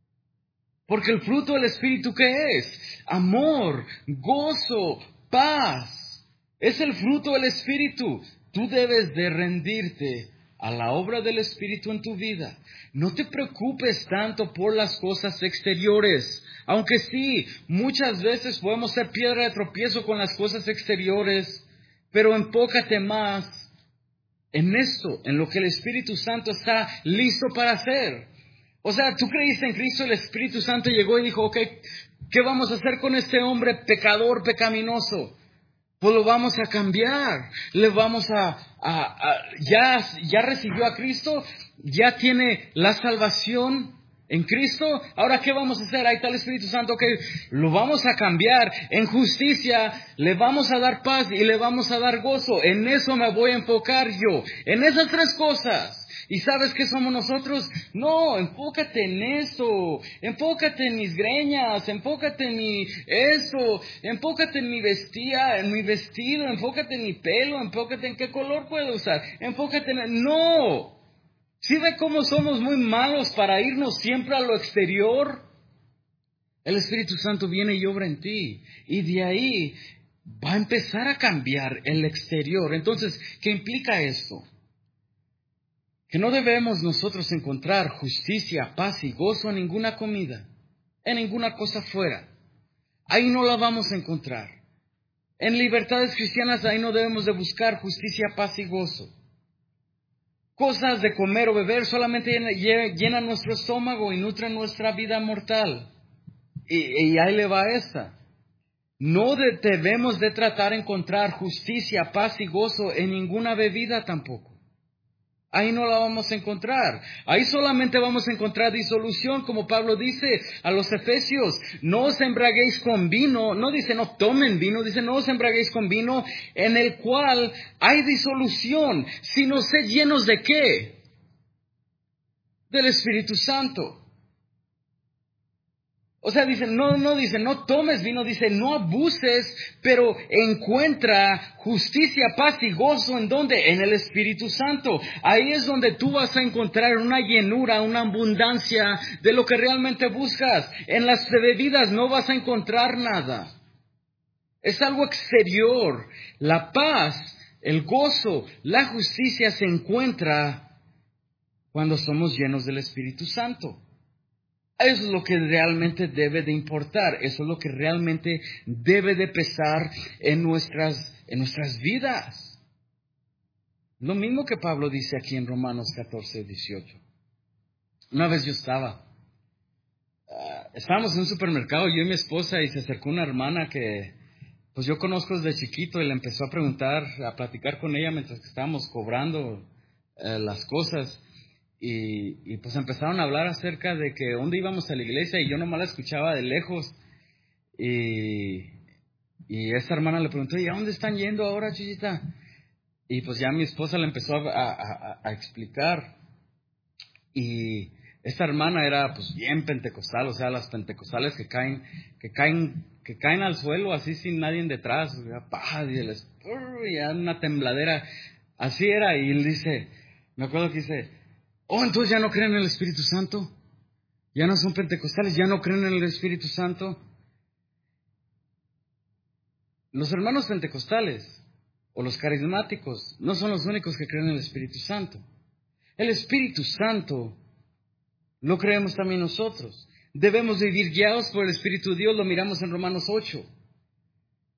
Porque el fruto del Espíritu, ¿qué es? Amor, gozo, paz. Es el fruto del Espíritu. Tú debes de rendirte a la obra del Espíritu en tu vida. No te preocupes tanto por las cosas exteriores. Aunque sí, muchas veces podemos ser piedra de tropiezo con las cosas exteriores. Pero enfócate más en esto, en lo que el Espíritu Santo está listo para hacer. O sea, tú creíste en Cristo, el Espíritu Santo llegó y dijo, ok, ¿qué vamos a hacer con este hombre pecador, pecaminoso? Pues lo vamos a cambiar, le vamos a, a, a ya, ya recibió a Cristo, ya tiene la salvación en Cristo. Ahora, ¿qué vamos a hacer? Ahí está el Espíritu Santo, que lo vamos a cambiar en justicia, le vamos a dar paz y le vamos a dar gozo. En eso me voy a enfocar yo, en esas tres cosas. ¿Y sabes qué somos nosotros? No, enfócate en eso, enfócate en mis greñas, enfócate en mi eso, enfócate en mi vestida, en mi vestido, enfócate en mi pelo, enfócate en qué color puedo usar, enfócate en... ¡No! ¿Sí ve cómo somos muy malos para irnos siempre a lo exterior? El Espíritu Santo viene y obra en ti, y de ahí va a empezar a cambiar el exterior. Entonces, ¿qué implica esto? Que no debemos nosotros encontrar justicia, paz y gozo en ninguna comida, en ninguna cosa fuera. Ahí no la vamos a encontrar. En libertades cristianas ahí no debemos de buscar justicia, paz y gozo. Cosas de comer o beber solamente llenan nuestro estómago y nutren nuestra vida mortal. Y, y ahí le va esta. No de, debemos de tratar de encontrar justicia, paz y gozo en ninguna bebida tampoco. Ahí no la vamos a encontrar. Ahí solamente vamos a encontrar disolución, como Pablo dice a los Efesios. No os embriaguéis con vino. No dice no tomen vino. Dice no os embriaguéis con vino en el cual hay disolución. Sino sed llenos de ¿qué? Del Espíritu Santo. O sea, dice, no, no dice, no tomes vino, dice, no abuses, pero encuentra justicia, paz y gozo, ¿en dónde? En el Espíritu Santo. Ahí es donde tú vas a encontrar una llenura, una abundancia de lo que realmente buscas. En las bebidas no vas a encontrar nada. Es algo exterior. La paz, el gozo, la justicia se encuentra cuando somos llenos del Espíritu Santo. Eso es lo que realmente debe de importar. Eso es lo que realmente debe de pesar en nuestras, en nuestras vidas. Lo mismo que Pablo dice aquí en Romanos catorce, dieciocho. Una vez yo estaba, uh, estábamos en un supermercado, yo y mi esposa, y se acercó una hermana que pues yo conozco desde chiquito, y le empezó a preguntar, a platicar con ella mientras que estábamos cobrando uh, las cosas. Y, y pues empezaron a hablar acerca de que dónde íbamos a la iglesia, y yo nomás la escuchaba de lejos. Y, y esta hermana le preguntó, ¿y a dónde están yendo ahora, chichita? Y pues ya mi esposa le empezó a, a, a, a explicar. Y esta hermana era pues bien pentecostal, o sea, las pentecostales que caen, que caen, que caen al suelo así sin nadie detrás, ya, paz, y les, ya una tembladera. Así era, y él dice, me acuerdo que dice, oh, entonces ya no creen en el Espíritu Santo. Ya no son pentecostales, ya no creen en el Espíritu Santo. Los hermanos pentecostales o los carismáticos no son los únicos que creen en el Espíritu Santo. El Espíritu Santo lo creemos también nosotros. Debemos vivir guiados por el Espíritu de Dios, lo miramos en Romanos ocho.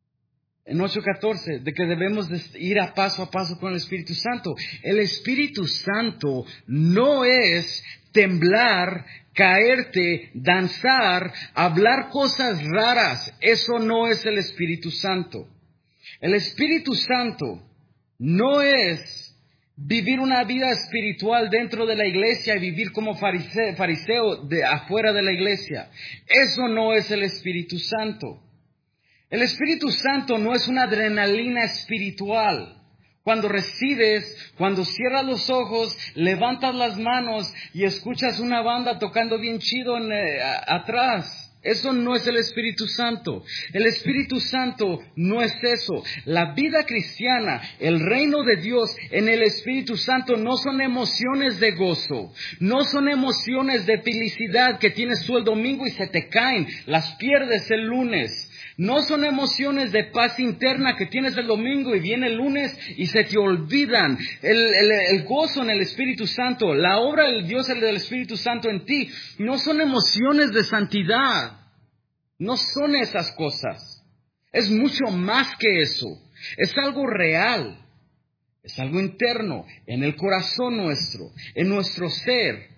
En ocho catorce, de que debemos de ir a paso a paso con el Espíritu Santo. El Espíritu Santo no es temblar, caerte, danzar, hablar cosas raras. Eso no es el Espíritu Santo. El Espíritu Santo no es vivir una vida espiritual dentro de la iglesia y vivir como fariseo, fariseo de afuera de la iglesia. Eso no es el Espíritu Santo. El Espíritu Santo no es una adrenalina espiritual. Cuando recibes, cuando cierras los ojos, levantas las manos y escuchas una banda tocando bien chido en, eh, a, atrás. Eso no es el Espíritu Santo. El Espíritu Santo no es eso. La vida cristiana, el reino de Dios en el Espíritu Santo no son emociones de gozo. No son emociones de felicidad que tienes tú el domingo y se te caen. Las pierdes el lunes. No son emociones de paz interna que tienes el domingo y viene el lunes y se te olvidan. El, el, el gozo en el Espíritu Santo, la obra del Dios del Espíritu Santo en ti, no son emociones de santidad. No son esas cosas. Es mucho más que eso. Es algo real. Es algo interno, en el corazón nuestro, en nuestro ser.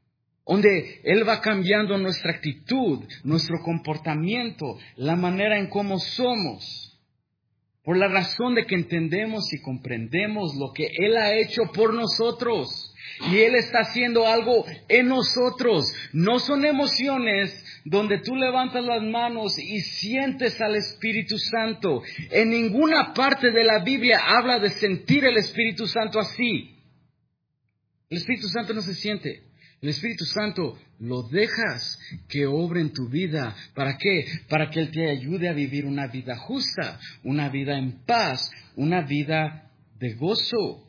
Donde Él va cambiando nuestra actitud, nuestro comportamiento, la manera en cómo somos. Por la razón de que entendemos y comprendemos lo que Él ha hecho por nosotros. Y Él está haciendo algo en nosotros. No son emociones donde tú levantas las manos y sientes al Espíritu Santo. En ninguna parte de la Biblia habla de sentir el Espíritu Santo así. El Espíritu Santo no se siente. El Espíritu Santo lo dejas que obre en tu vida. ¿Para qué? Para que Él te ayude a vivir una vida justa, una vida en paz, una vida de gozo.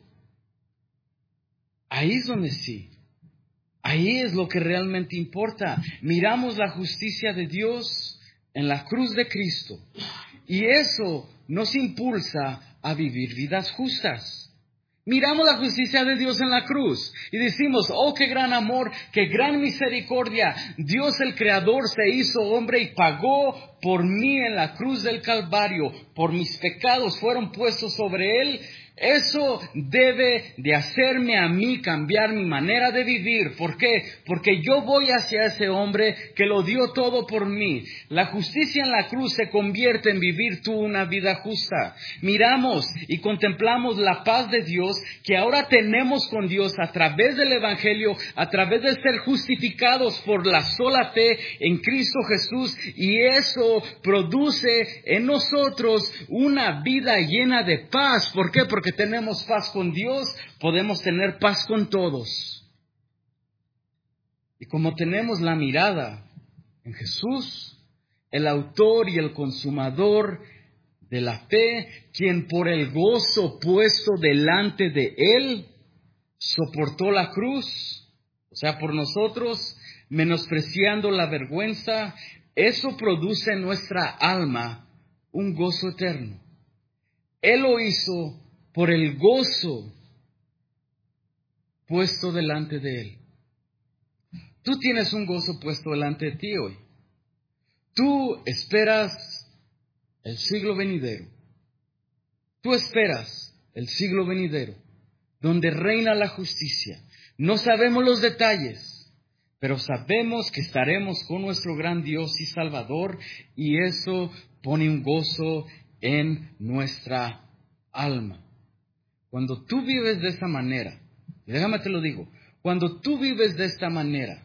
Ahí es donde sí. Ahí es lo que realmente importa. Miramos la justicia de Dios en la cruz de Cristo. Y eso nos impulsa a vivir vidas justas. Miramos la justicia de Dios en la cruz y decimos, oh, qué gran amor, qué gran misericordia. Dios el Creador se hizo hombre y pagó por mí en la cruz del Calvario. Por mis pecados fueron puestos sobre Él. Eso debe de hacerme a mí cambiar mi manera de vivir. ¿Por qué? Porque yo voy hacia ese hombre que lo dio todo por mí. La justicia en la cruz se convierte en vivir tú una vida justa. Miramos y contemplamos la paz de Dios que ahora tenemos con Dios a través del Evangelio, a través de ser justificados por la sola fe en Cristo Jesús. Y eso produce en nosotros una vida llena de paz. ¿Por qué? Porque que tenemos paz con Dios, podemos tener paz con todos. Y como tenemos la mirada en Jesús, el autor y el consumador de la fe, quien por el gozo puesto delante de Él, soportó la cruz, o sea, por nosotros, menospreciando la vergüenza, eso produce en nuestra alma un gozo eterno. Él lo hizo por el gozo puesto delante de Él. Tú tienes un gozo puesto delante de ti hoy. Tú esperas el siglo venidero. Tú esperas el siglo venidero, donde reina la justicia. No sabemos los detalles, pero sabemos que estaremos con nuestro gran Dios y Salvador, y eso pone un gozo en nuestra alma. Cuando tú vives de esta manera, y déjame te lo digo, cuando tú vives de esta manera,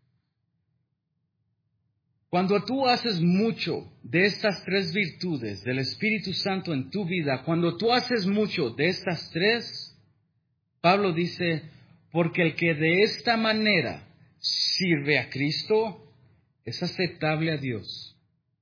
cuando tú haces mucho de estas tres virtudes del Espíritu Santo en tu vida, cuando tú haces mucho de estas tres, Pablo dice, porque el que de esta manera sirve a Cristo es aceptable a Dios.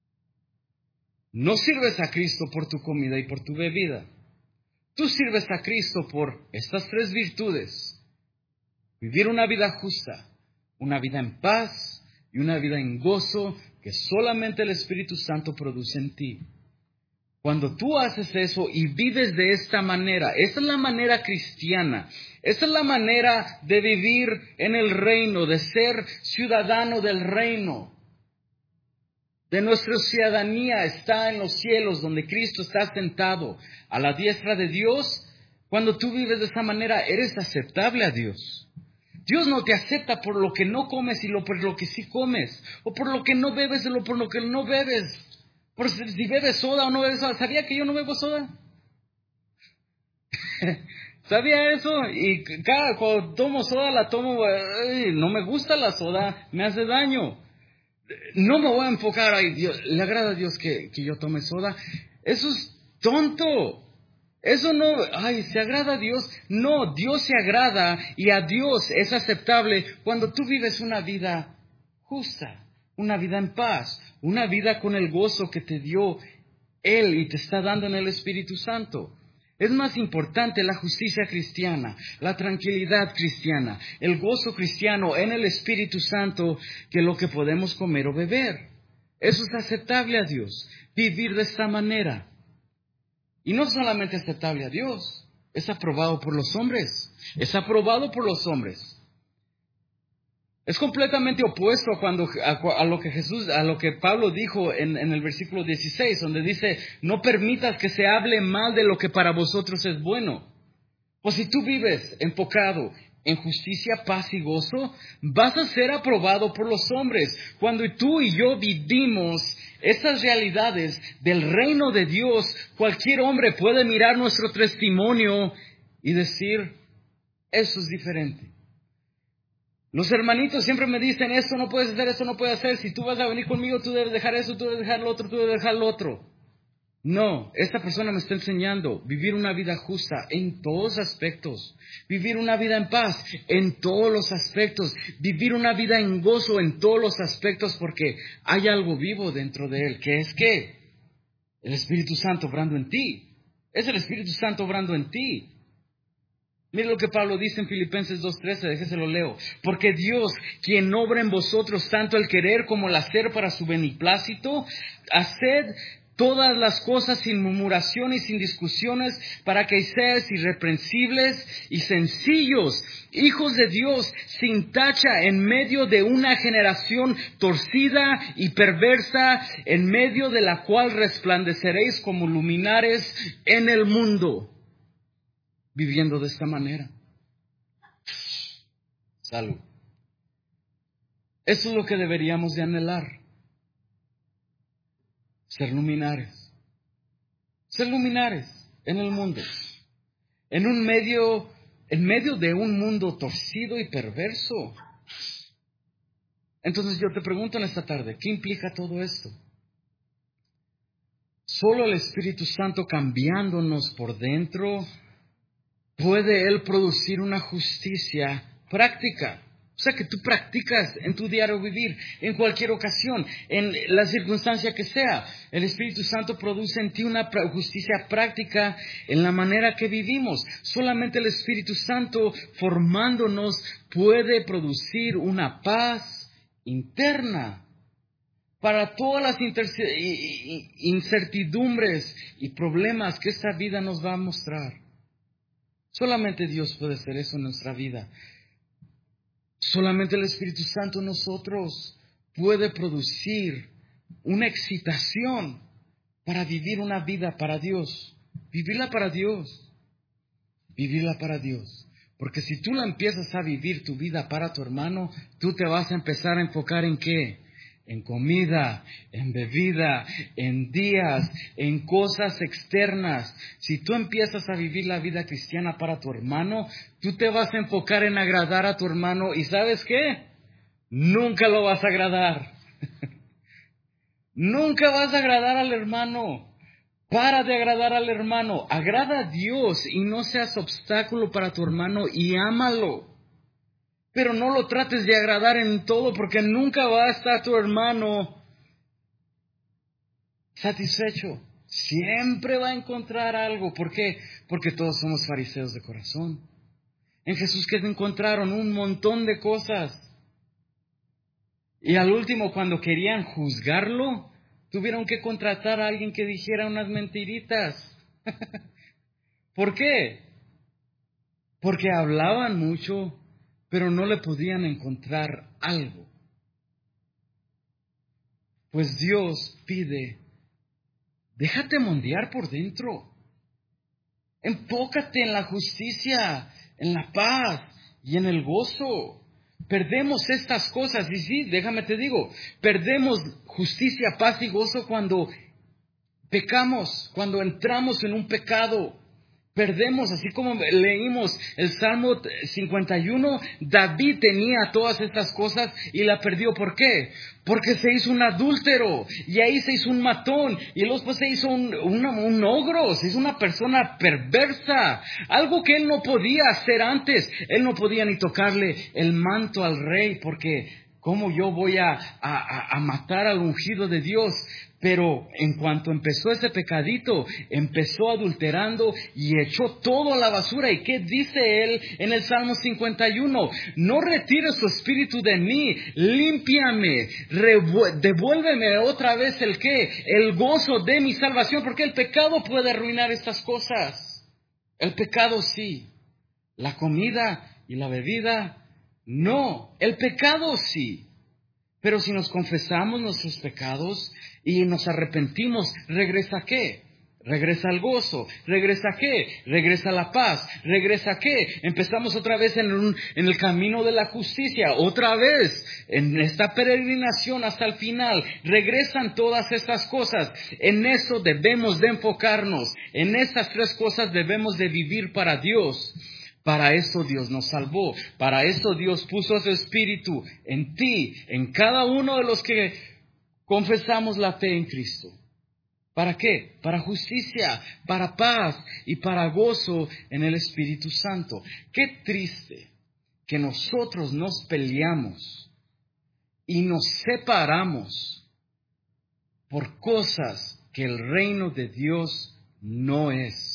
No sirves a Cristo por tu comida y por tu bebida. Tú sirves a Cristo por estas tres virtudes. Vivir una vida justa, una vida en paz y una vida en gozo que solamente el Espíritu Santo produce en ti. Cuando tú haces eso y vives de esta manera, esta es la manera cristiana, esta es la manera de vivir en el reino, de ser ciudadano del reino. de nuestra ciudadanía está en los cielos, donde Cristo está sentado a la diestra de Dios, cuando tú vives de esa manera, eres aceptable a Dios. Dios no te acepta por lo que no comes y lo, por lo que sí comes, o por lo que no bebes y lo por lo que no bebes. Por si, si bebes soda o no bebes soda. ¿Sabía que yo no bebo soda? ¿Sabía eso? Y cada cuando tomo soda la tomo, ay, no me gusta la soda, me hace daño. No me voy a enfocar, ay, Dios, ¿le agrada a Dios que, que yo tome soda? Eso es tonto. Eso no, ay, ¿se agrada a Dios? No, Dios se agrada y a Dios es aceptable cuando tú vives una vida justa, una vida en paz, una vida con el gozo que te dio Él y te está dando en el Espíritu Santo. Es más importante la justicia cristiana, la tranquilidad cristiana, el gozo cristiano en el Espíritu Santo que lo que podemos comer o beber. Eso es aceptable a Dios, vivir de esta manera. Y no solamente aceptable a Dios, es aprobado por los hombres, es aprobado por los hombres. Es completamente opuesto a, cuando, a, a lo que Jesús, a lo que Pablo dijo en, en el versículo dieciséis, donde dice, no permitas que se hable mal de lo que para vosotros es bueno. Pues si tú vives enfocado en justicia, paz y gozo, vas a ser aprobado por los hombres. Cuando tú y yo vivimos esas realidades del reino de Dios, cualquier hombre puede mirar nuestro testimonio y decir, eso es diferente. Los hermanitos siempre me dicen, esto no puedes hacer, esto no puedes hacer. Si tú vas a venir conmigo, tú debes dejar eso, tú debes dejar lo otro, tú debes dejar lo otro. No, esta persona me está enseñando vivir una vida justa en todos aspectos. Vivir una vida en paz en todos los aspectos. Vivir una vida en gozo en todos los aspectos porque hay algo vivo dentro de él. ¿Qué es qué? El Espíritu Santo obrando en ti. Es el Espíritu Santo obrando en ti. Mire lo que Pablo dice en Filipenses dos trece, déjese lo leo. Porque Dios, quien obra en vosotros tanto el querer como el hacer para su beneplácito, haced todas las cosas sin murmuración y sin discusiones, para que seáis irreprensibles y sencillos, hijos de Dios, sin tacha, en medio de una generación torcida y perversa, en medio de la cual resplandeceréis como luminares en el mundo. Viviendo de esta manera. Salud. Eso es lo que deberíamos de anhelar. Ser luminares. Ser luminares en el mundo. En un medio, en medio de un mundo torcido y perverso. Entonces yo te pregunto en esta tarde, ¿qué implica todo esto? Solo el Espíritu Santo cambiándonos por dentro puede Él producir una justicia práctica. O sea, que tú practicas en tu diario vivir, en cualquier ocasión, en la circunstancia que sea. El Espíritu Santo produce en ti una justicia práctica en la manera que vivimos. Solamente el Espíritu Santo formándonos puede producir una paz interna para todas las incertidumbres y problemas que esta vida nos va a mostrar. Solamente Dios puede hacer eso en nuestra vida. Solamente el Espíritu Santo en nosotros puede producir una excitación para vivir una vida para Dios. Vivirla para Dios. Vivirla para Dios. Porque si tú la empiezas a vivir tu vida para tu hermano, tú te vas a empezar a enfocar en ¿qué? En comida, en bebida, en días, en cosas externas. Si tú empiezas a vivir la vida cristiana para tu hermano, tú te vas a enfocar en agradar a tu hermano. ¿Y sabes qué? Nunca lo vas a agradar. Nunca vas a agradar al hermano. Para de agradar al hermano. Agrada a Dios y no seas obstáculo para tu hermano y ámalo. Pero no lo trates de agradar en todo, porque nunca va a estar tu hermano satisfecho. Siempre va a encontrar algo. ¿Por qué? Porque todos somos fariseos de corazón. En Jesús, ¿qué encontraron? Un montón de cosas. Y al último, cuando querían juzgarlo, tuvieron que contratar a alguien que dijera unas mentiritas. ¿Por qué? Porque hablaban mucho, pero no le podían encontrar algo. Pues Dios pide, déjate moldear por dentro. Enfócate en la justicia, en la paz y en el gozo. Perdemos estas cosas, y sí, déjame te digo, perdemos justicia, paz y gozo cuando pecamos, cuando entramos en un pecado. Perdemos, así como leímos el Salmo cincuenta y uno, David tenía todas estas cosas y la perdió. ¿Por qué? Porque se hizo un adúltero, y ahí se hizo un matón, y luego después se hizo un, un, un ogro, se hizo una persona perversa, algo que él no podía hacer antes. Él no podía ni tocarle el manto al rey, porque ¿cómo yo voy a, a, a matar al ungido de Dios? Pero en cuanto empezó ese pecadito, empezó adulterando y echó todo a la basura. ¿Y qué dice él en el Salmo cincuenta y uno? No retires su espíritu de mí, límpiame, revu- devuélveme otra vez el qué, el gozo de mi salvación, porque el pecado puede arruinar estas cosas. El pecado sí, la comida y la bebida no, el pecado sí. Pero si nos confesamos nuestros pecados y nos arrepentimos, ¿regresa a qué? Regresa al gozo. ¿Regresa a qué? Regresa a la paz. ¿Regresa a qué? Empezamos otra vez en, un, en el camino de la justicia. Otra vez en esta peregrinación hasta el final. Regresan todas estas cosas. En eso debemos de enfocarnos. En estas tres cosas debemos de vivir para Dios. Para eso Dios nos salvó. Para eso Dios puso su espíritu en ti, en cada uno de los que confesamos la fe en Cristo. ¿Para qué? Para justicia, para paz y para gozo en el Espíritu Santo. Qué triste que nosotros nos peleamos y nos separamos por cosas que el reino de Dios no es.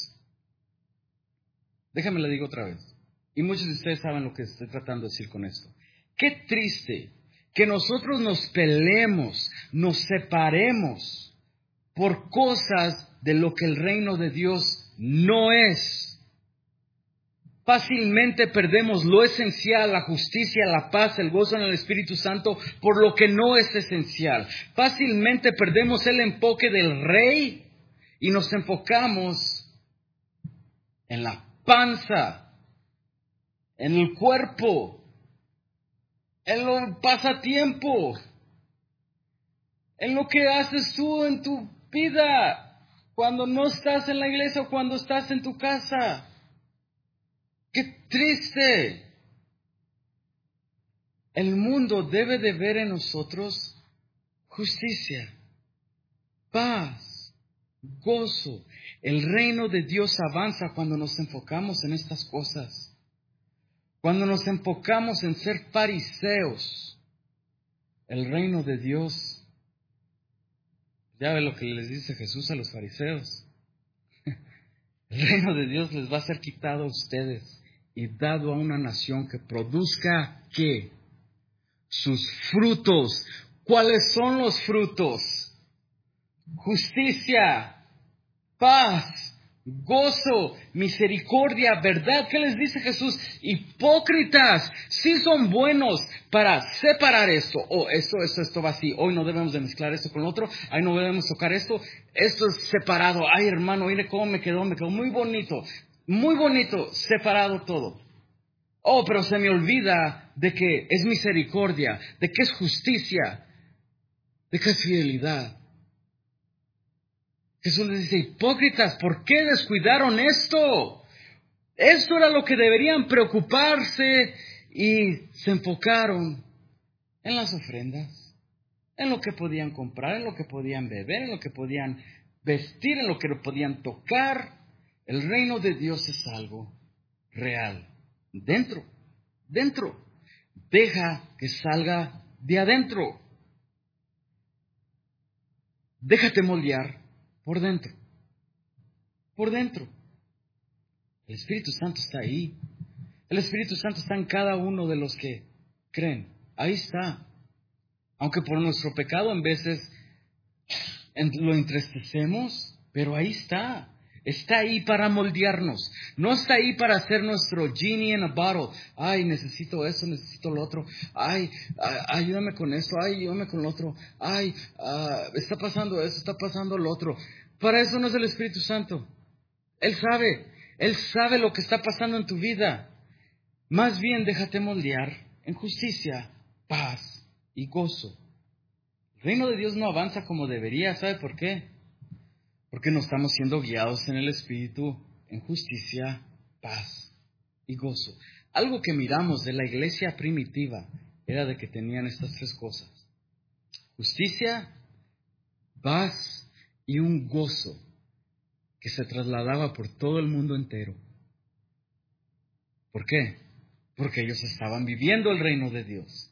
Déjame le digo otra vez. Y muchos de ustedes saben lo que estoy tratando de decir con esto. Qué triste que nosotros nos peleemos, nos separemos por cosas de lo que el reino de Dios no es. Fácilmente perdemos lo esencial, la justicia, la paz, el gozo en el Espíritu Santo por lo que no es esencial. Fácilmente perdemos el enfoque del Rey y nos enfocamos en la panza, en el cuerpo, en el pasatiempo, en lo que haces tú en tu vida, cuando no estás en la iglesia o cuando estás en tu casa. ¡Qué triste! El mundo debe de ver en nosotros justicia, paz, gozo. El reino de Dios avanza cuando nos enfocamos en estas cosas. Cuando nos enfocamos en ser fariseos, el reino de Dios, ya ve lo que les dice Jesús a los fariseos. El reino de Dios les va a ser quitado a ustedes y dado a una nación que produzca, ¿qué? Sus frutos. ¿Cuáles son los frutos? Justicia, paz, gozo, misericordia, verdad. ¿Qué les dice Jesús? Hipócritas, sí son buenos para separar esto. Oh, esto, esto, esto va así. Hoy no debemos de mezclar esto con lo otro. Ahí no debemos tocar esto. Esto es separado. Ay, hermano, mire cómo me quedó. Me quedó muy bonito. Muy bonito, separado todo. Oh, pero se me olvida de que es misericordia, de que es justicia, de que es fidelidad. Jesús les dice, hipócritas, ¿por qué descuidaron esto? Esto era lo que deberían preocuparse y se enfocaron en las ofrendas, en lo que podían comprar, en lo que podían beber, en lo que podían vestir, en lo que podían tocar. El reino de Dios es algo real. Dentro, dentro. Deja que salga de adentro. Déjate moldear por dentro. Por dentro. El Espíritu Santo está ahí. El Espíritu Santo está en cada uno de los que creen. Ahí está. Aunque por nuestro pecado en veces lo entristecemos, pero ahí está. Está ahí para moldearnos. No está ahí para hacer nuestro genie in a bottle. Ay, necesito eso, necesito lo otro. Ay, ay ayúdame con esto. Ay, ayúdame con lo otro. Ay, uh, está pasando eso, está pasando lo otro. Para eso no es el Espíritu Santo. Él sabe. Él sabe lo que está pasando en tu vida. Más bien déjate moldear en justicia, paz y gozo. El reino de Dios no avanza como debería. ¿Sabe por qué? Porque no estamos siendo guiados en el Espíritu en justicia, paz y gozo. Algo que miramos de la iglesia primitiva era de que tenían estas tres cosas: justicia, paz y un gozo que se trasladaba por todo el mundo entero. ¿Por qué? Porque ellos estaban viviendo el reino de Dios.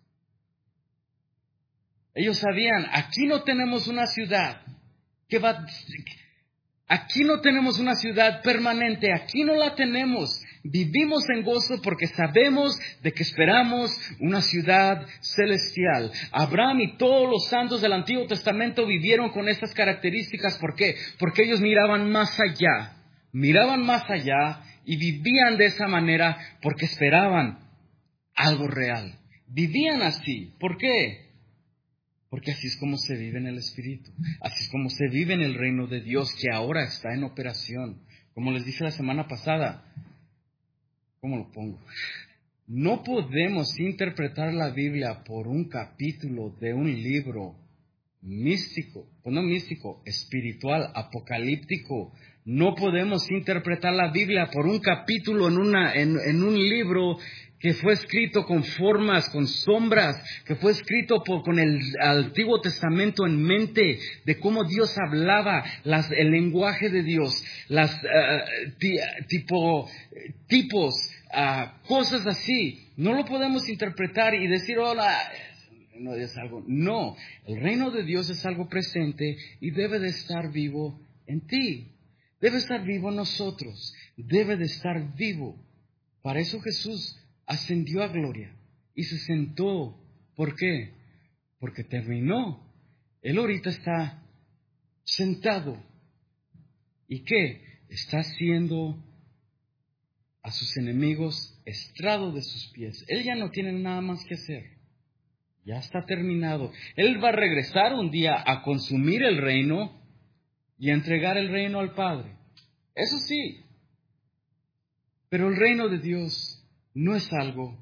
Ellos sabían, aquí no tenemos una ciudad que va... Aquí no tenemos una ciudad permanente, aquí no la tenemos. Vivimos en gozo porque sabemos de que esperamos una ciudad celestial. Abraham y todos los santos del Antiguo Testamento vivieron con estas características. ¿Por qué? Porque ellos miraban más allá, miraban más allá y vivían de esa manera porque esperaban algo real. Vivían así. ¿Por qué? Porque así es como se vive en el Espíritu. Así es como se vive en el reino de Dios, que ahora está en operación. Como les dije la semana pasada, ¿cómo lo pongo? No podemos interpretar la Biblia por un capítulo de un libro místico, pues no místico, espiritual, apocalíptico. No podemos interpretar la Biblia por un capítulo en, una, en, en un libro que fue escrito con formas, con sombras, que fue escrito por, con el Antiguo Testamento en mente, de cómo Dios hablaba, las, el lenguaje de Dios, las uh, ti, tipo, tipos, uh, cosas así. No lo podemos interpretar y decir, hola, no es algo. No, el reino de Dios es algo presente y debe de estar vivo en ti. Debe estar vivo en nosotros. Debe de estar vivo. Para eso Jesús ascendió a gloria y se sentó. ¿Por qué? Porque terminó. Él ahorita está sentado. ¿Y qué? Está haciendo a sus enemigos estrado de sus pies. Él ya no tiene nada más que hacer. Ya está terminado. Él va a regresar un día a consumir el reino y a entregar el reino al Padre. Eso sí. Pero el reino de Dios no es algo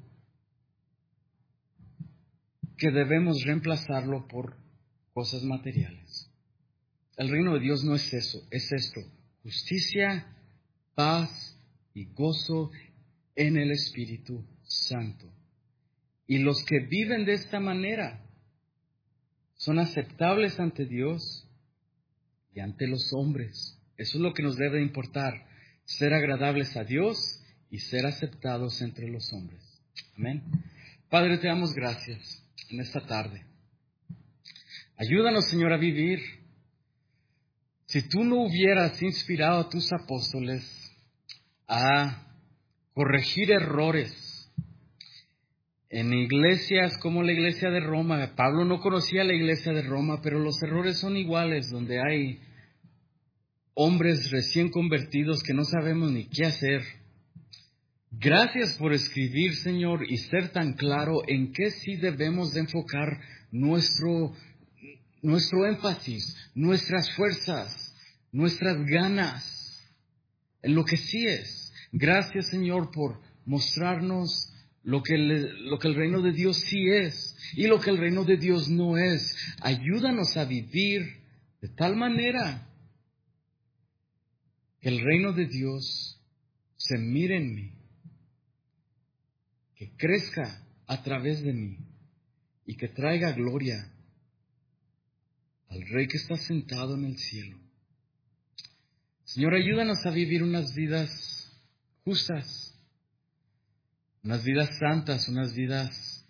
que debemos reemplazarlo por cosas materiales. El reino de Dios no es eso, es esto: justicia, paz y gozo en el Espíritu Santo. Y los que viven de esta manera son aceptables ante Dios y ante los hombres. Eso es lo que nos debe importar: ser agradables a Dios y ser aceptados entre los hombres. Amén. Padre, te damos gracias en esta tarde. Ayúdanos, Señor, a vivir. Si tú no hubieras inspirado a tus apóstoles a corregir errores en iglesias como la iglesia de Roma, Pablo no conocía la iglesia de Roma, pero los errores son iguales, donde hay hombres recién convertidos que no sabemos ni qué hacer. Gracias por escribir, Señor, y ser tan claro en qué sí debemos de enfocar nuestro, nuestro énfasis, nuestras fuerzas, nuestras ganas, en lo que sí es. Gracias, Señor, por mostrarnos lo que, le, lo que el reino de Dios sí es y lo que el reino de Dios no es. Ayúdanos a vivir de tal manera que el reino de Dios se mire en mí, que crezca a través de mí y que traiga gloria al Rey que está sentado en el cielo. Señor, ayúdanos a vivir unas vidas justas, unas vidas santas, unas vidas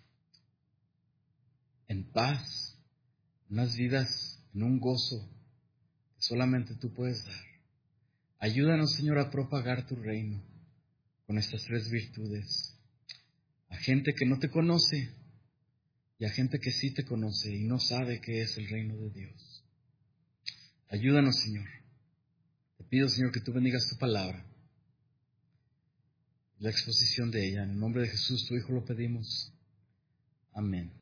en paz, unas vidas en un gozo que solamente tú puedes dar. Ayúdanos, Señor, a propagar tu reino con estas tres virtudes: a gente que no te conoce y a gente que sí te conoce y no sabe qué es el reino de Dios. Ayúdanos, Señor. Te pido pido, Señor, que tú bendigas tu palabra, la exposición de ella. En el nombre de Jesús, tu Hijo, lo pedimos. Amén.